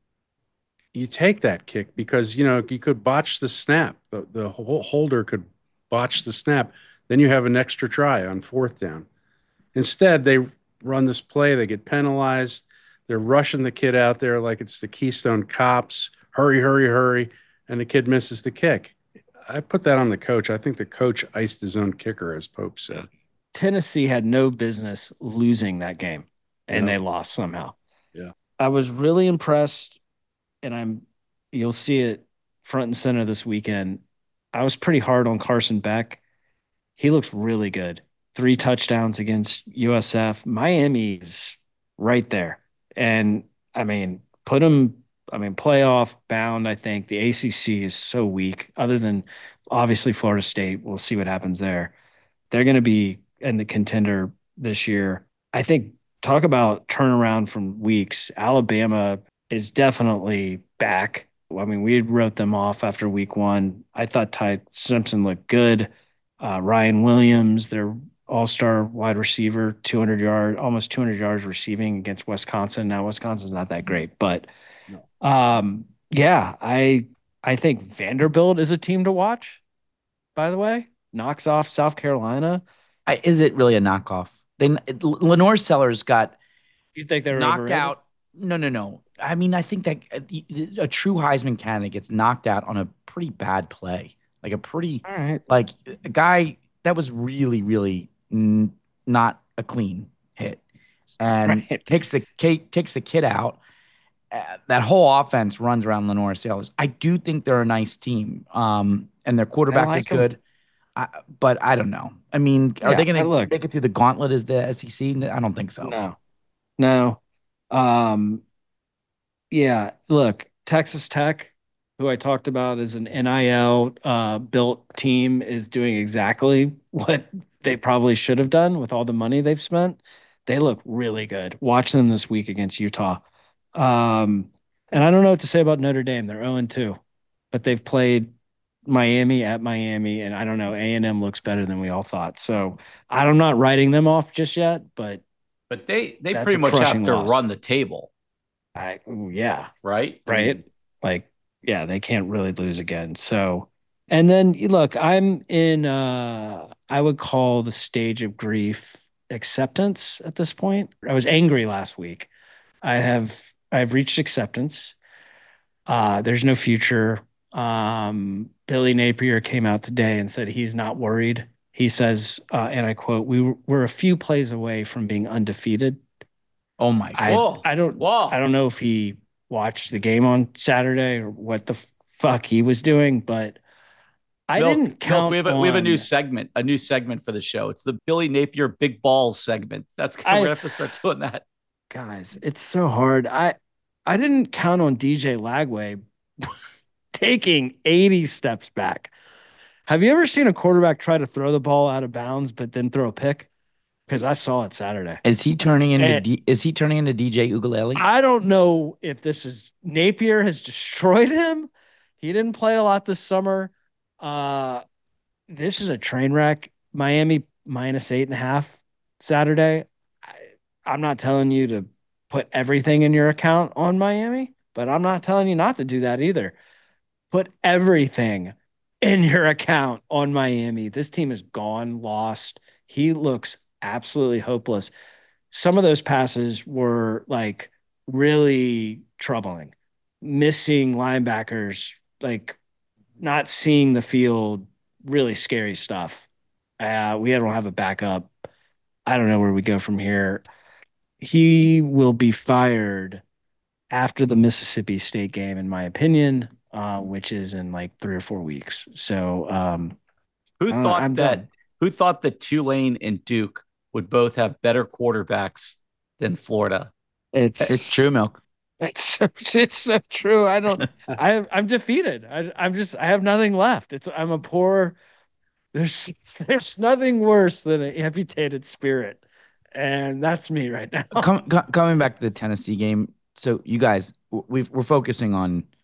You take that kick because, you know, you could botch the snap. The, the holder could botch the snap. Then you have an extra try on fourth down. Instead, they run this play. They get penalized. They're rushing the kid out there like it's the Keystone Cops. Hurry, hurry, hurry. And the kid misses the kick. I put that on the coach. I think the coach iced his own kicker, as Pope said. Tennessee had no business losing that game, and Yeah. they lost somehow. Yeah. I was really impressed, and I'm you'll see it front and center this weekend. I was pretty hard on Carson Beck. He looks really good. Three touchdowns against U S F. Miami's right there. And I mean, put him, I mean, playoff bound, I think. The A C C is so weak, other than obviously Florida State. We'll see what happens there. They're going to be in the contender this year. I think, talk about turnaround from weeks. Alabama is definitely back. I mean, we wrote them off after week one. I thought Ty Simpson looked good. Uh, Ryan Williams, their all-star wide receiver, two hundred yards, almost two hundred yards receiving against Wisconsin. Now Wisconsin's not that great, but um, yeah, I I think Vanderbilt is a team to watch. By the way, knocks off South Carolina. I, is it really a knockoff? They Lenore Sellers got You think they were knocked overrated? out. No, no, no. I mean, I think that a, a true Heisman candidate gets knocked out on a pretty bad play, like a pretty All right. like a guy that was really, really n- not a clean hit, and Right. takes the kid, takes the kid out. Uh, that whole offense runs around Lenore Sellers. I do think they're a nice team, um, and their quarterback like is 'em. good. I, but I don't know. I mean, are Yeah, they going I to look- make it through the gauntlet as the S E C? I don't think so. No, no. Um, yeah, look, Texas Tech, who I talked about as an N I L uh, built team, is doing exactly what they probably should have done with all the money they've spent. They look really good. Watch them this week against Utah. Um, and I don't know what to say about Notre Dame. They're oh and two, but they've played Miami at Miami, and I don't know, A and M looks better than we all thought. So I'm not writing them off just yet, but But they they That's pretty a much have crushing to loss. run the table, I, ooh, yeah, right? I right. mean, Like, yeah, they can't really lose again. So, and then look, I'm in, uh, I would call the stage of grief acceptance at this point. I was angry last week. I have, I've reached acceptance. Uh, there's no future. Um, Billy Napier came out today and said he's not worried. He says, uh, and I quote, "We were, we're a few plays away from being undefeated." Oh my God. I, Whoa. I don't, Whoa. I don't know if he watched the game on Saturday or what the fuck he was doing, but I Milk, didn't Milk, count. we have a, we have a new on- segment, a new segment for the show. It's the Billy Napier Big Balls segment. That's I- we're gonna have to start doing that. guys. It's so hard. I, I didn't count on D J Lagway taking eighty steps back. Have you ever seen a quarterback try to throw the ball out of bounds but then throw a pick? Because I saw it Saturday. Is he turning into And- D, is he turning into D J Ugalele? I don't know if this is Napier has destroyed him. He didn't play a lot this summer. Uh, this is a train wreck. Miami minus eight and a half Saturday. I, I'm not telling you to put everything in your account on Miami, but I'm not telling you not to do that either. Put everything in your account on Miami. This team is gone, lost. He looks absolutely hopeless. Some of those passes were like really troubling. Missing linebackers, like not seeing the field, really scary stuff. Uh, we don't have a backup. I don't know where we go from here. He will be fired after the Mississippi State game, in my opinion, uh, which is in like three or four weeks. So, um, Who Uh, thought I'm that? done. Who thought that Tulane and Duke would both have better quarterbacks than Florida? it's It's true, Milk. It's so, it's so true. I don't. I I'm defeated. I I'm just. I have nothing left. It's. I'm a poor. There's there's nothing worse than an amputated spirit, and that's me right now. Com- co- coming back to the Tennessee game. So you guys, we've, we're focusing on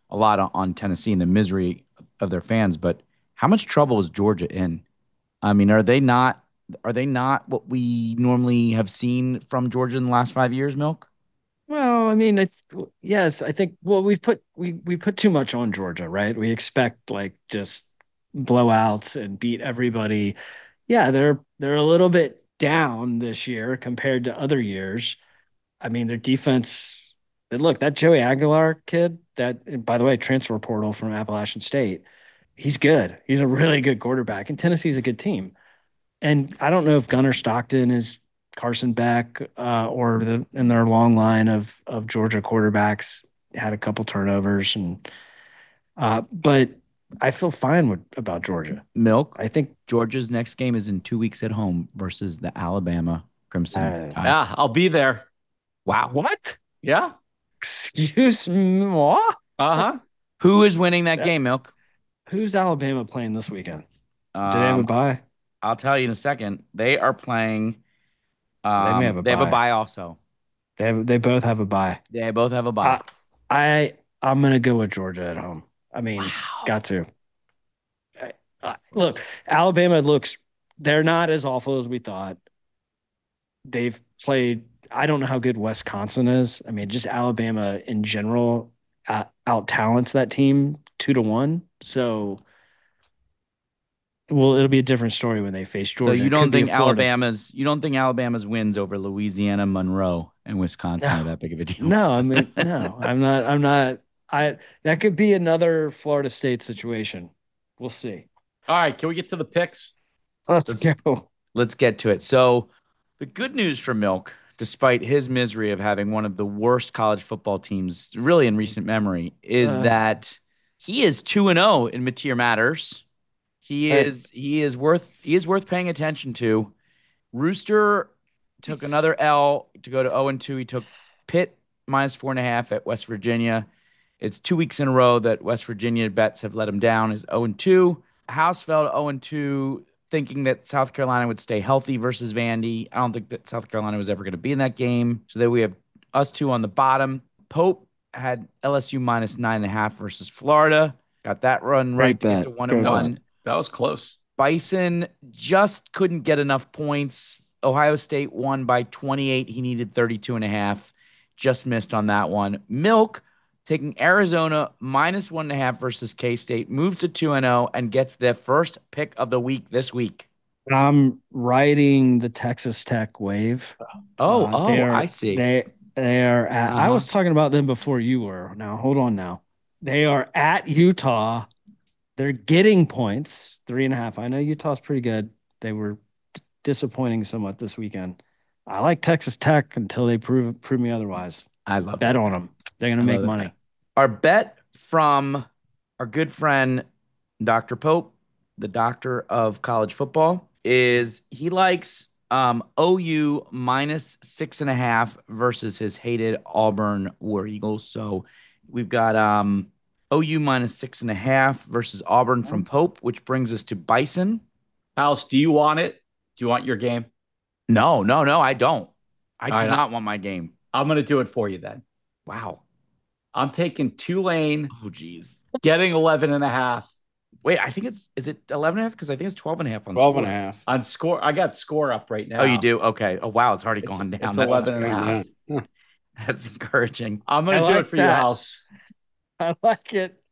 a lot on, on Tennessee and the misery of their fans, but how much trouble is Georgia in? I mean, are they not are they not what we normally have seen from Georgia in the last five years, Milk? Well, I mean, I th yes, I think well we put we we put too much on Georgia, right? We expect like just blowouts and beat everybody. Yeah, they're they're a little bit down this year compared to other years. I mean, their defense, and look, that Joey Aguilar kid, that by the way, transfer portal from Appalachian State, he's good. He's a really good quarterback, and Tennessee's a good team. And I don't know if Gunnar Stockton is Carson Beck uh, or the, in their long line of of Georgia quarterbacks had a couple turnovers, and uh, but I feel fine with about Georgia. Milk. I think Georgia's next game is in two weeks at home versus the Alabama Crimson Uh, Tide. Yeah, I'll be there. Wow. what? Yeah. Excuse me, what? Uh huh. Who is winning that Yeah. game, Milk? Who's Alabama playing this weekend? Do they have a Um, bye? I'll tell you in a second. They are playing. Um, They may have a they have a bye. bye also. They have, they both have a bye. They both have a bye. I, I I'm gonna go with Georgia at home. I mean, Wow. got to. I, I, look, Alabama looks. They're not as awful as we thought. They've played. I don't know how good Wisconsin is. I mean, just Alabama in general out talents that team two to one. So, well, it'll be a different story when they face Georgia. So you It don't could be think a Florida- Alabama's you don't think Alabama's wins over Louisiana, Monroe, and Wisconsin No. are that big of a deal? No, I mean, no, I'm not. I'm not. I that could be another Florida State situation. We'll see. All right. Can we get to the picks? Let's Let's- go. Let's get to it. So the good news for Milk, despite his misery of having one of the worst college football teams really in recent memory, is Uh. that he is two and zero in Mateer Matters. He Right. is he is worth he is worth paying attention to. Rooster took He's- another L to go to zero and two. He took Pitt minus four and a half at West Virginia. It's two weeks in a row that West Virginia bets have let him down. Is zero and two. Hausfeld zero and two, thinking that South Carolina would stay healthy versus Vandy. I don't think that South Carolina was ever going to be in that game. So there we have us two on the bottom. Pope had L S U minus nine and a half versus Florida. Got that run right Great to get bet. to one and Great bet. one. That was close. Bison just couldn't get enough points. Ohio State won by twenty-eight. He needed thirty-two and a half. Just missed on that one. Milk taking Arizona minus one and a half versus K-State, moved to two and oh and gets their first pick of the week this week. I'm riding the Texas Tech wave. Oh, Uh, oh, they are- I see. They they are at. I Uh-huh. was talking about them before you were. Now hold on. Now they are at Utah. They're getting points, three and a half. I know Utah's pretty good. They were d- disappointing somewhat this weekend. I like Texas Tech until they prove prove me otherwise. I love Bet that. on them. They're gonna I make love money. that. Our bet from our good friend Doctor Pope, the doctor of college football, is he likes um, O U minus six and a half versus his hated Auburn War Eagles. So we've got um, O U minus six and a half versus Auburn from Pope, which brings us to Bison. House, do you want it? Do you want your game? No, no, no, I don't. I All do right, not want my game. I'm going to do it for you then. Wow. I'm taking Tulane Oh, geez. getting eleven and a half Wait, I think it's, is it eleven and a half? Because I think it's twelve and a half on twelve score. and a half. on score. I got score up right now. Oh, you do? Okay. Oh, wow. It's already It's- gone down. it's That's, eleven and a half. Yeah. that's encouraging. I'm going I to do like it for you, that. House. I like it.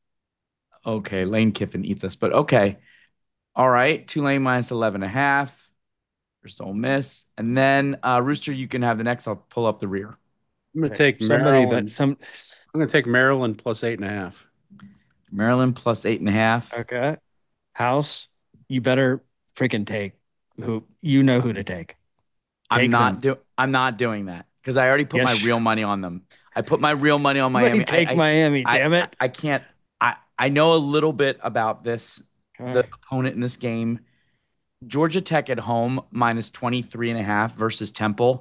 Okay. Lane Kiffin eats us, but okay. All right. Tulane minus eleven and a half. There's Ole Miss. And then, uh, Rooster, you can have the next. I'll pull up the rear. I'm gonna take Somebody, Maryland. but some. I'm gonna take Maryland plus eight and a half. Maryland plus eight and a half. Okay. House, you better freaking take who you know who to take. I'm Take not them. do. I'm not doing that because I already put Yes. my real money on them. I put my real money on Somebody Miami. take I, I- Miami, I- damn it. I, I can't. I I know a little bit about this. Okay. The opponent in this game, Georgia Tech at home minus twenty-three and a half versus Temple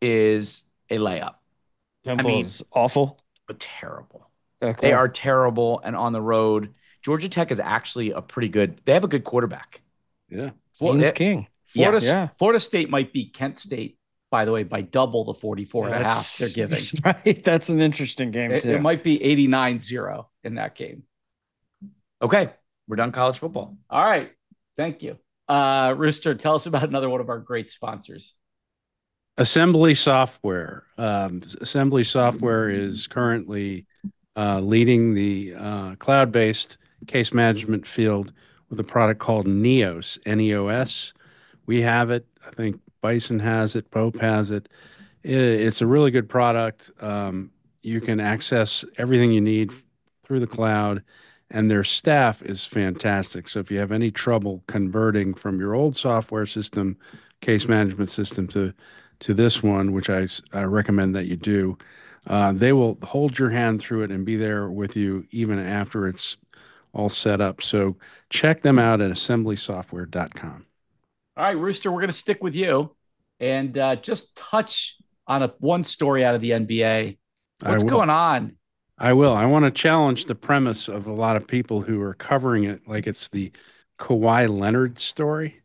is a layup, Temple mean- is awful. but terrible. Okay. They are terrible. And on the road, Georgia Tech is actually a pretty good, they have a good quarterback. Yeah. Florida, King's king. Florida, Yeah. Florida State might beat Kent State, by the way, by double the forty-four and a half they're giving. Right. That's an interesting game It, too. it might be eighty-nine zero in that game. Okay, we're done college football. All right. Thank you. Uh, Rooster, tell us about another one of our great sponsors. Assembly Software. Um, Assembly Software is currently uh, leading the uh, cloud-based case management field with a product called Neos, N E O S. We have it. I think Bison has it. Pope has it. it it's a really good product. Um, you can access everything you need through the cloud, and their staff is fantastic. So if you have any trouble converting from your old software system, case management system to to this one, which I, I recommend that you do, uh, they will hold your hand through it and be there with you even after it's all set up. So check them out at assembly software dot com. All right, Rooster, we're going to stick with you and uh, just touch on a one story out of the N B A. What's going on? I will. I want to challenge the premise of a lot of people who are covering it like it's the Kawhi Leonard story,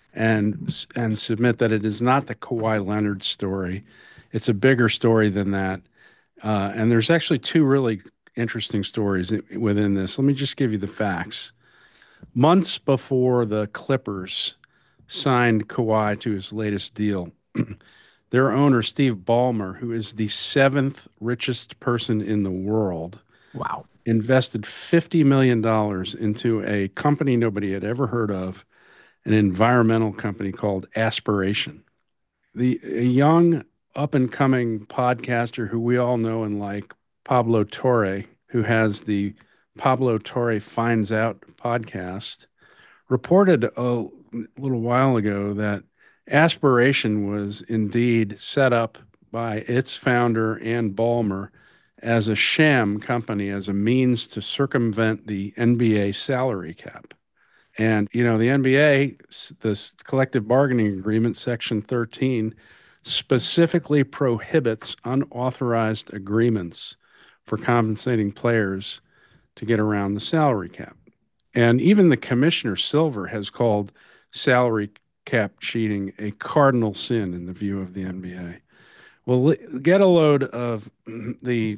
and and submit that it is not the Kawhi Leonard story. It's a bigger story than that. Uh, and there's actually two really interesting stories within this. Let me just give you the facts. Months before the Clippers signed Kawhi to his latest deal, their owner, Steve Ballmer, who is the seventh richest person in the world, wow, invested fifty million dollars into a company nobody had ever heard of, an environmental company called Aspiration. The a young up-and-coming podcaster who we all know and like, Pablo Torre, who has the Pablo Torre Finds Out podcast, reported a little while ago that Aspiration was indeed set up by its founder and Ballmer as a sham company, as a means to circumvent the N B A salary cap. And, you know, the N B A, the collective bargaining agreement, section thirteen, specifically prohibits unauthorized agreements for compensating players to get around the salary cap. And even the commissioner, Silver, has called salary cap cheating a cardinal sin in the view of the N B A. Well, get a load of the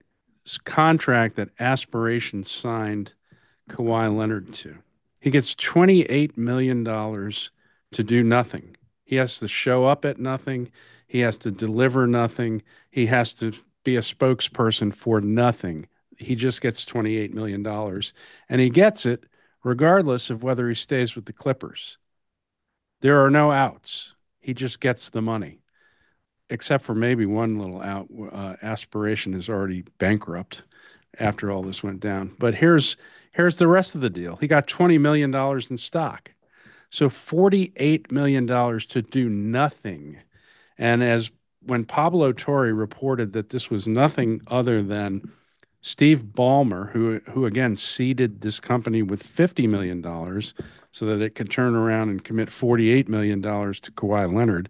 contract that Aspiration signed Kawhi Leonard to. He gets twenty-eight million dollars to do nothing. He has to show up at nothing. He has to deliver nothing. He has to be a spokesperson for nothing. He just gets twenty-eight million dollars, and he gets it regardless of whether he stays with the Clippers. There are no outs. He just gets the money, except for maybe one little out. Uh, Aspiration is already bankrupt after all this went down. But here's here's the rest of the deal. He got twenty million dollars in stock. So forty-eight million dollars to do nothing. And as when Pablo Torre reported that this was nothing other than Steve Ballmer, who, who again seeded this company with fifty million dollars so that it could turn around and commit forty-eight million dollars to Kawhi Leonard.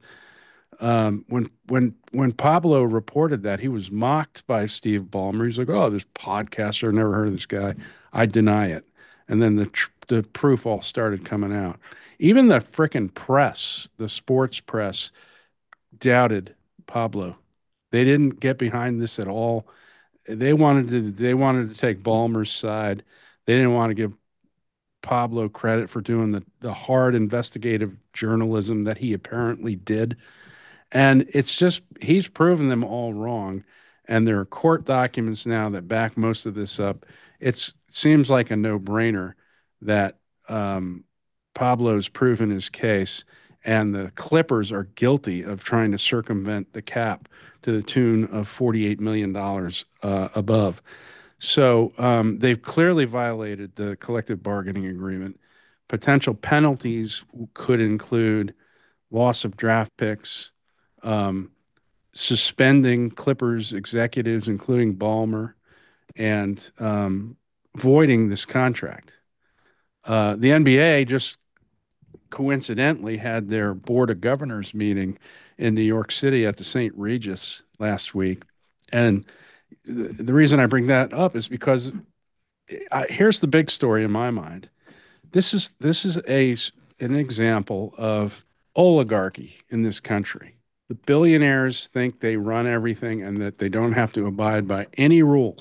Um, when when when Pablo reported that, he was mocked by Steve Ballmer. He's like, "Oh, this podcaster, never heard of this guy. I deny it." And then the tr- the proof all started coming out. Even the frickin' press, the sports press, doubted Pablo. They didn't get behind this at all. They wanted to they wanted to take Ballmer's side. They didn't want to give Pablo credit for doing the, the hard investigative journalism that he apparently did. And it's just, he's proven them all wrong. And there are court documents now that back most of this up. It's, it seems like a no-brainer that um, Pablo's proven his case, and the Clippers are guilty of trying to circumvent the cap to the tune of forty-eight million dollars uh, above. So um, they've clearly violated the collective bargaining agreement. Potential penalties could include loss of draft picks, um, suspending Clippers executives, including Ballmer, and um, voiding this contract. Uh, the N B A just coincidentally had their Board of Governors meeting in New York City at the Saint Regis last week. And the, the reason I bring that up is because I, here's the big story in my mind. This is this is a an example of oligarchy in this country. The billionaires think they run everything and that they don't have to abide by any rules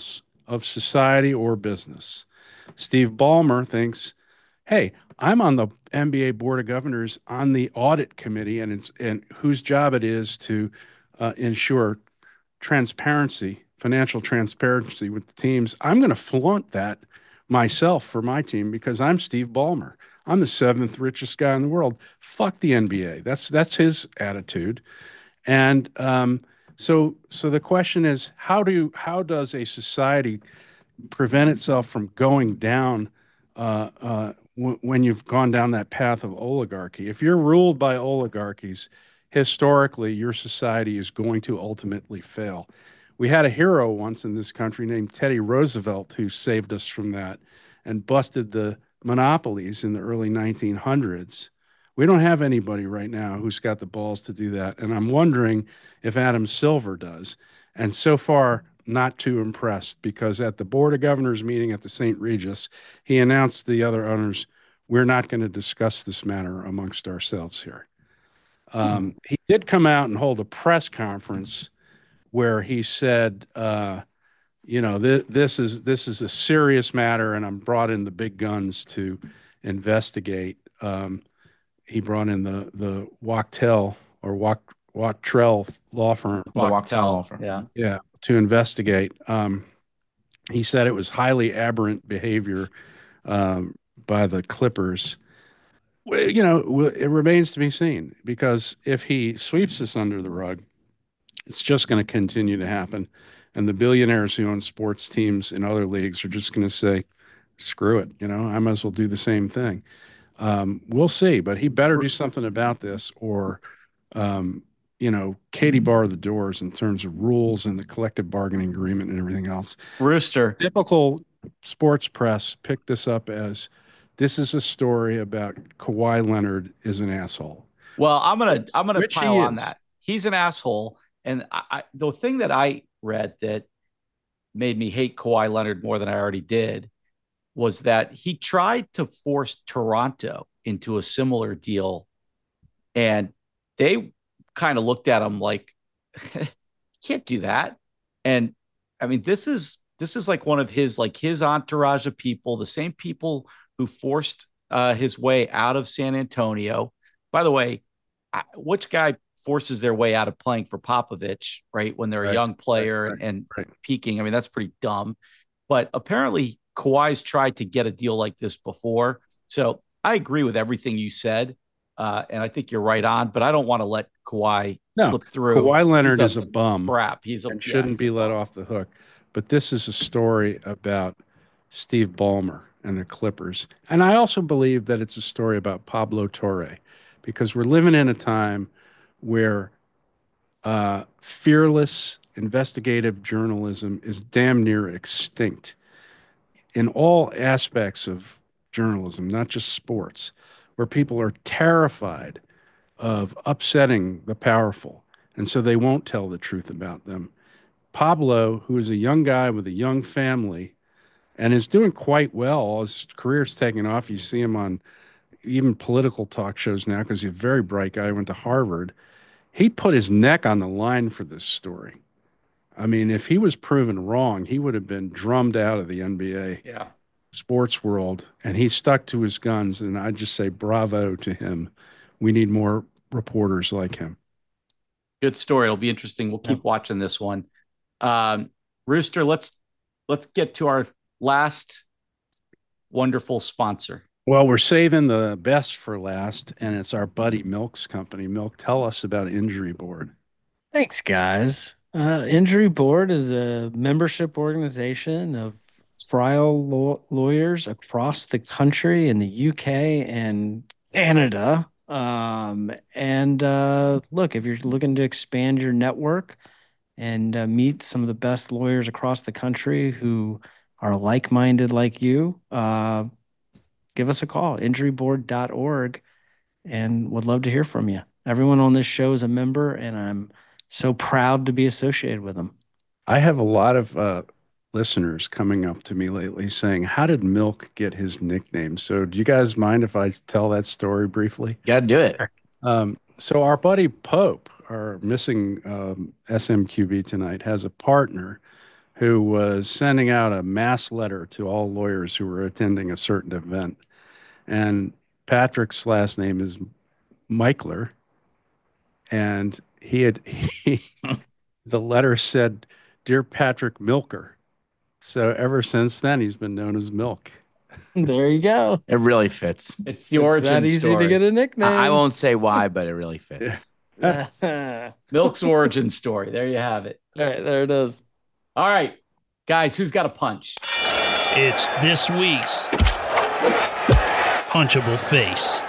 of society or business. Steve Ballmer thinks, hey, I'm on the N B A Board of Governors on the audit committee, and it's and whose job it is to uh, ensure transparency, financial transparency with the teams. I'm going to flaunt that myself for my team because I'm Steve Ballmer. I'm the seventh richest guy in the world. Fuck the N B A. That's that's his attitude. And um, so so the question is, how do how does a society prevent itself from going down uh, uh, w- when you've gone down that path of oligarchy? If you're ruled by oligarchies, historically, your society is going to ultimately fail. We had a hero once in this country named Teddy Roosevelt who saved us from that and busted the monopolies in the early nineteen hundreds. We don't have anybody right now who's got the balls to do that. And I'm wondering if Adam Silver does. And so far, not too impressed, because at the Board of Governors meeting at the Saint Regis, he announced to the other owners, we're not going to discuss this matter amongst ourselves here. Um, he did come out and hold a press conference where he said, uh, you know, th- this is this is a serious matter, and I'm brought in the big guns to investigate. Um, he brought in the the Wachtell or Wacht, Wachtrell law firm. The Wachtell law firm. Yeah. Yeah, to investigate. Um, he said it was highly aberrant behavior um, by the Clippers. Well, you know, it remains to be seen, because if he sweeps this under the rug, it's just going to continue to happen. And the billionaires who own sports teams in other leagues are just going to say, screw it. You know, I might as well do the same thing. Um, we'll see, but he better do something about this, or, um, you know, Katie bar the doors in terms of rules and the collective bargaining agreement and everything else. Rooster. Typical sports press picked this up as, this is a story about Kawhi Leonard is an asshole. Well, I'm gonna I'm gonna Which pile he on is. that. He's an asshole, and I, I, the thing that I read that made me hate Kawhi Leonard more than I already did was that he tried to force Toronto into a similar deal, and they kind of looked at him like, "You can't do that." And I mean, this is this is like one of his like his entourage of people, the same people who forced uh, his way out of San Antonio. By the way, I, which guy forces their way out of playing for Popovich, right? When they're Right, a young player right, and, and right. peaking. I mean, that's pretty dumb. But apparently Kawhi's tried to get a deal like this before. So I agree with everything you said. Uh, and I think you're right on, but I don't want to let Kawhi No, slip through. Kawhi Leonard He's is a bum. Crap. He's a and yeah, shouldn't he's be a let bum. off the hook. But this is a story about Steve Ballmer and the Clippers. And I also believe that it's a story about Pablo Torre, because we're living in a time where uh, fearless investigative journalism is damn near extinct in all aspects of journalism, not just sports, where people are terrified of upsetting the powerful, and so they won't tell the truth about them. Pablo, who is a young guy with a young family and is doing quite well, his career's taking off. You see him on even political talk shows now because he's a very bright guy. He went to Harvard. He put his neck on the line for this story. I mean, if he was proven wrong, he would have been drummed out of the N B A Yeah. sports world, and he stuck to his guns. And I just say bravo to him. We need more reporters like him. Good story. It'll be interesting. We'll keep watching this one. Um, Rooster, let's let's get to our last wonderful sponsor. Well, we're saving the best for last, and it's our buddy Milk's company. Milk, tell us about Injury Board. Thanks, guys. Uh, Injury Board is a membership organization of trial law- lawyers across the country in the U K and Canada. Um, and uh, look, if you're looking to expand your network and uh, meet some of the best lawyers across the country who are like-minded like you, uh, give us a call, injury board dot org, and would love to hear from you. Everyone on this show is a member, and I'm so proud to be associated with them. I have a lot of uh, listeners coming up to me lately saying, how did Milk get his nickname? So do you guys mind if I tell that story briefly? You got to do it. Um, so our buddy Pope, our missing um, S M Q B tonight, has a partner who was sending out a mass letter to all lawyers who were attending a certain event. And Patrick's last name is Michler. And he had, he, the letter said, "Dear Patrick Milker." So ever since then, he's been known as Milk. There you go. It really fits. It's the It's origin that easy story. to get a nickname. I, I won't say why, but it really fits. All Milk's origin story. There you have it. right, there it is. All right, guys, who's got a punch? It's this week's Punchable Face.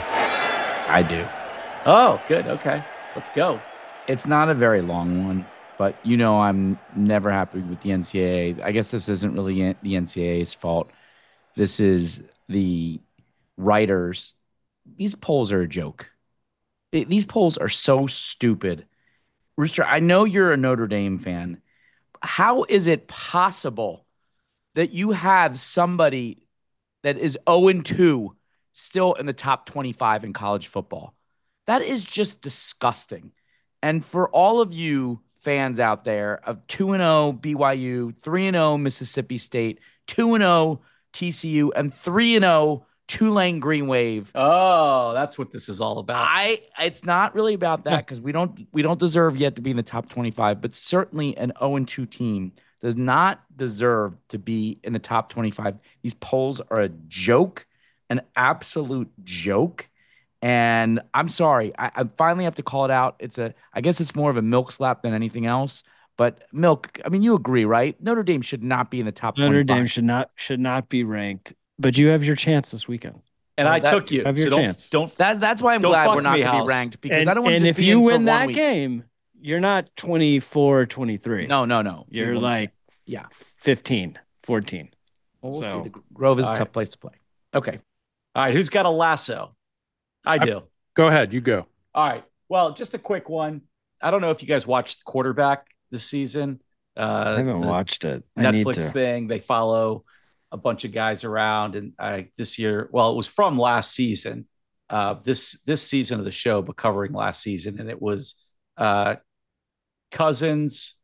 I do. Oh, good. Okay, let's go. It's not a very long one, but you know I'm never happy with the N C double A. I guess this isn't really the N C double A's fault. This is the writers. These polls are a joke. These polls are so stupid. Rooster, I know you're a Notre Dame fan. How is it possible that you have somebody that is oh and two still in the top twenty-five in college football? That is just disgusting. And for all of you fans out there of two and oh B Y U, three and oh Mississippi State, two and oh T C U, and three and oh Tulane Green Wave, Oh, that's what this is all about. I it's not really about that because we don't we don't deserve yet to be in the top twenty-five, but certainly an oh and two team does not deserve to be in the top twenty-five. These polls are a joke, an absolute joke. And I'm sorry, I, I finally have to call it out. It's a I guess it's more of a milk slap than anything else. But Milk, I mean, you agree, right? Notre Dame should not be in the top Notre twenty-five. Dame should not should not be ranked, but you have your chance this weekend. and well, I that- took you. have your so don't, chance. Don't. That, that's why I'm Don't glad fuck we're not me, going to House. be ranked because and I don't want to and just if be you in for win one that week. game, you're not twenty-four, twenty-three. No, no, no. We You're will- like yeah. fifteen, fourteen. Well, we'll So- see. The Grove is a All tough right. place to play. Okay. All right, who's got a lasso? I do. Go ahead, you go. All right. Well, just a quick one. I don't know if you guys watched the quarterback this season. Uh, I haven't the watched it. I need Netflix to. thing. They follow a bunch of guys around, and I this year, well, it was from last season. Uh, this this season of the show, but covering last season, and it was uh, Cousins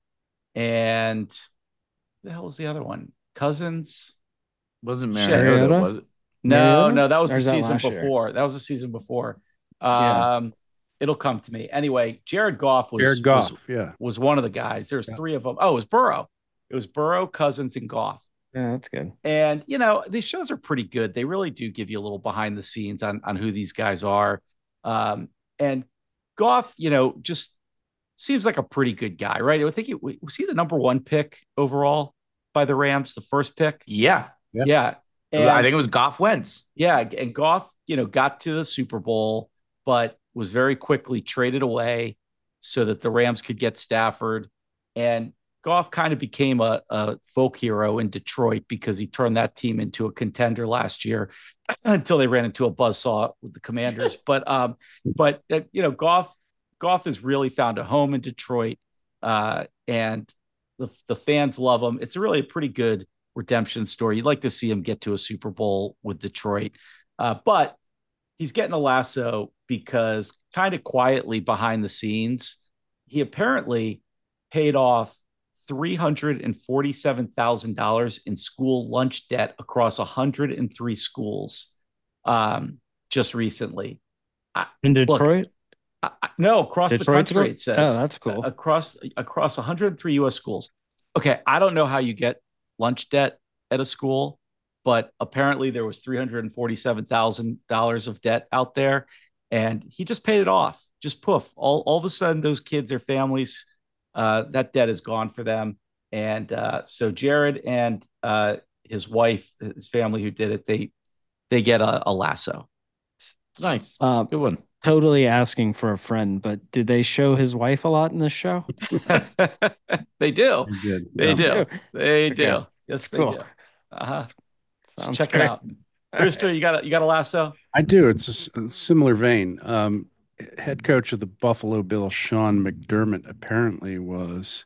and the hell was the other one? Cousins. Wasn't Shit. Mariota, Mariota? was it? No, Mariota? no, that was Or the is that season last year? before. That was the season before. Yeah. Um, it'll come to me anyway. Jared Goff was Jared Goff, was, yeah. was one of the guys. There's Yeah. three of them. Oh, it was Burrow. It was Burrow, Cousins, and Goff. Yeah, that's good. And you know, these shows are pretty good. They really do give you a little behind the scenes on on who these guys are. Um, and Goff, you know, just seems like a pretty good guy, right? I think he was he the number one pick overall by the Rams, the first pick. Yeah. Yeah. Yeah. And, I think it was Goff Wentz. yeah, and Goff, you know, got to the Super Bowl, but was very quickly traded away so that the Rams could get Stafford. And Goff kind of became a, a folk hero in Detroit because he turned that team into a contender last year until they ran into a buzzsaw with the Commanders. but um, but uh, you know, Goff Goff has really found a home in Detroit, uh, and the the fans love him. It's really a pretty good redemption story. You'd like to see him get to a Super Bowl with Detroit, uh, but he's getting a lasso because kind of quietly behind the scenes, he apparently paid off three hundred forty-seven thousand dollars in school lunch debt across one hundred three schools um, just recently. In Detroit? I, I, no, across Detroit's the country, go- it says. Oh, that's cool. Across, across one hundred three U S schools. Okay, I don't know how you get lunch debt at a school, but apparently there was three hundred forty-seven thousand dollars of debt out there, and he just paid it off. Just poof. All, all of a sudden, those kids, their families, uh, that debt is gone for them. And uh, so Jared and uh, his wife, his family who did it, they they get a, a lasso. It's nice. Uh, Good one. totally asking for a friend, but did they show his wife a lot in this show? They do. You did. They Yeah. do. They do. Okay. Yes, they Cool. do. Uh-huh. Sounds Check great. it out. Rooster, you got a, you got a lasso? I do. It's a s- a similar vein. Um, head coach of the Buffalo Bills, Sean McDermott, apparently was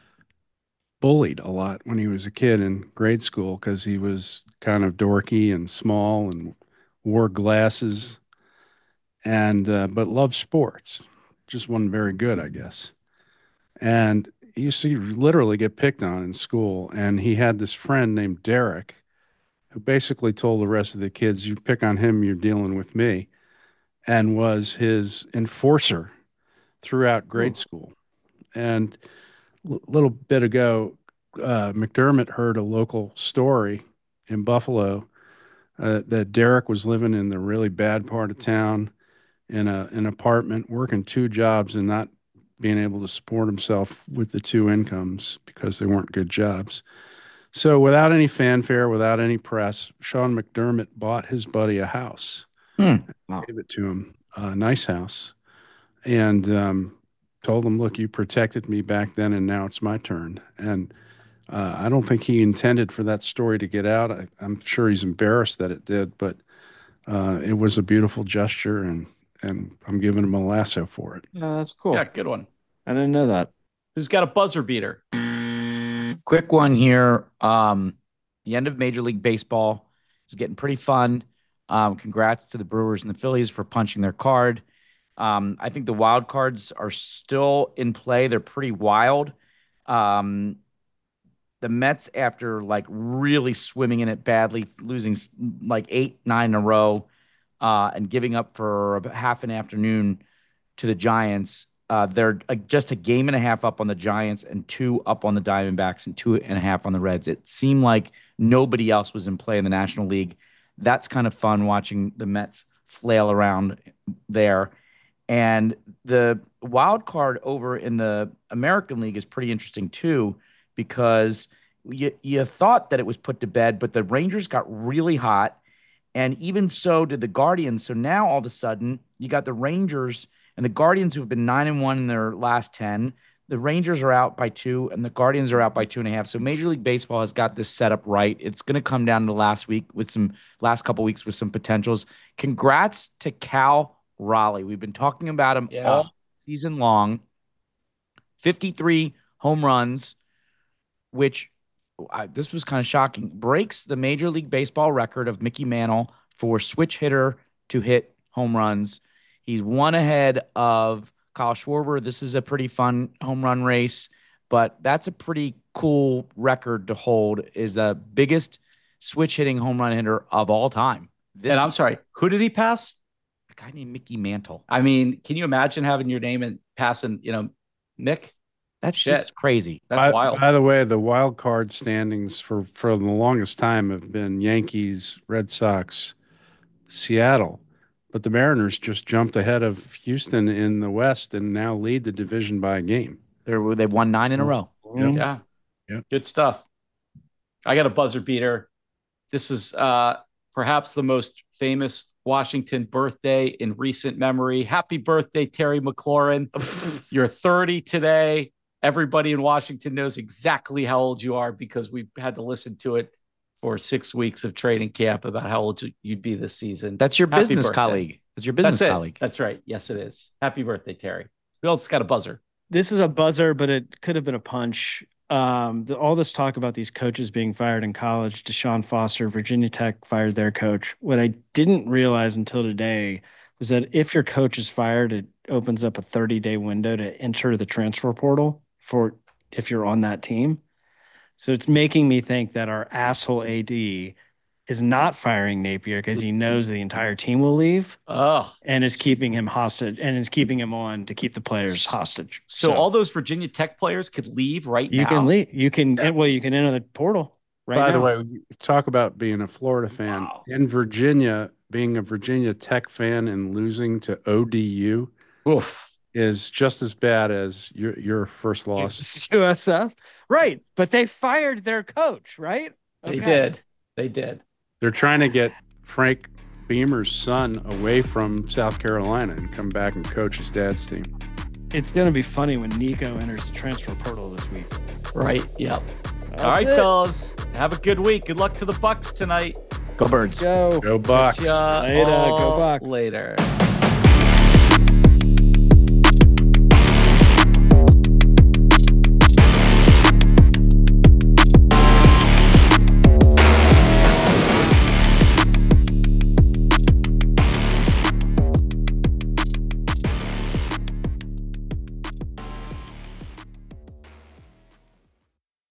bullied a lot when he was a kid in grade school because he was kind of dorky and small and wore glasses, and uh, but loved sports. Just wasn't very good, I guess. And he used to literally get picked on in school, and he had this friend named Derek who basically told the rest of the kids, you pick on him, you're dealing with me, and was his enforcer throughout grade Ooh. school. And a l- little bit ago, uh, McDermott heard a local story in Buffalo uh, that Derek was living in the really bad part of town in a, an apartment, working two jobs and not being able to support himself with the two incomes because they weren't good jobs. So without any fanfare, without any press, Sean McDermott bought his buddy a house. Hmm. Wow. Gave it to him, a nice house, and um, told him, look, you protected me back then, and now it's my turn. And uh, I don't think he intended for that story to get out. I, I'm sure he's embarrassed that it did, but uh, it was a beautiful gesture, and, and I'm giving him a lasso for it. Yeah, that's cool. Yeah, good one. I didn't know that. Who's got a buzzer beater? Quick one here. Um, the end of Major League Baseball is getting pretty fun. Um, congrats to the Brewers and the Phillies for punching their card. Um, I think the wild cards are still in play. They're pretty wild. Um, the Mets, after like really swimming in it badly, losing like eight, nine in a row, uh, and giving up for about half an afternoon to the Giants. Uh, they're uh, just a game and a half up on the Giants and two up on the Diamondbacks and two and a half on the Reds. It seemed like nobody else was in play in the National League. That's kind of fun watching the Mets flail around there. And the wild card over in the American League is pretty interesting too, because you, you thought that it was put to bed, but the Rangers got really hot, and even so did the Guardians. So now all of a sudden you got the Rangers and the Guardians, who have been nine and one in their last ten. The Rangers are out by two, and the Guardians are out by two and a half. So Major League Baseball has got this set up right. It's going to come down to last week with some last couple weeks with some potentials. Congrats to Cal Raleigh. We've been talking about him Yeah. all season long. fifty-three home runs, which uh, this was kind of shocking. Breaks the Major League Baseball record of Mickey Mantle for switch hitter to hit home runs. He's one ahead of Kyle Schwarber. This is a pretty fun home run race, but that's a pretty cool record to hold, is the biggest switch hitting home run hitter of all time. This And I'm sorry, who did he pass? a guy named Mickey Mantle. I mean, can you imagine having your name and passing, you know, Mick? That's Shit. just crazy. That's by, wild. By the way, the wild card standings for, for the longest time have been Yankees, Red Sox, Seattle. But the Mariners just jumped ahead of Houston in the West and now lead the division by a game. They're, they've won nine in a row. Yep. Yeah. Yep. Good stuff. I got a buzzer beater. This is uh, perhaps the most famous Washington birthday in recent memory. Happy birthday, Terry McLaurin. You're thirty today. Everybody in Washington knows exactly how old you are because we had to listen to it for six weeks of training camp about how old you'd be this season. That's your Happy business birthday. colleague. That's your business That's it. colleague. That's right. Yes, it is. Happy birthday, Terry. Who else got a buzzer? This is a buzzer, but it could have been a punch. Um, the, all this talk about these coaches being fired in college, Deshaun Foster, Virginia Tech fired their coach. What I didn't realize until today was that if your coach is fired, it opens up a thirty-day window to enter the transfer portal for if you're on that team. So it's making me think that our asshole A D is not firing Napier because he knows the entire team will leave. Oh, and is keeping him hostage and is keeping him on to keep the players hostage. So, so all those Virginia Tech players could leave right you now. You can leave. You can, yeah. well, you can enter the portal right By now. the way, talk about being a Florida fan. Wow. In Virginia, being a Virginia Tech fan and losing to O D U Oof. is just as bad as your, your first loss. U S F? Right. But they fired their coach, right? Okay. They did. They did. They're trying to get Frank Beamer's son away from South Carolina and come back and coach his dad's team. It's going to be funny when Nico enters the transfer portal this week. Right. Yep. That's All right, it. fellas. Have a good week. Good luck to the Bucks tonight. Go Birds. Let's go. Go Bucks. Later. Go Bucks. Later.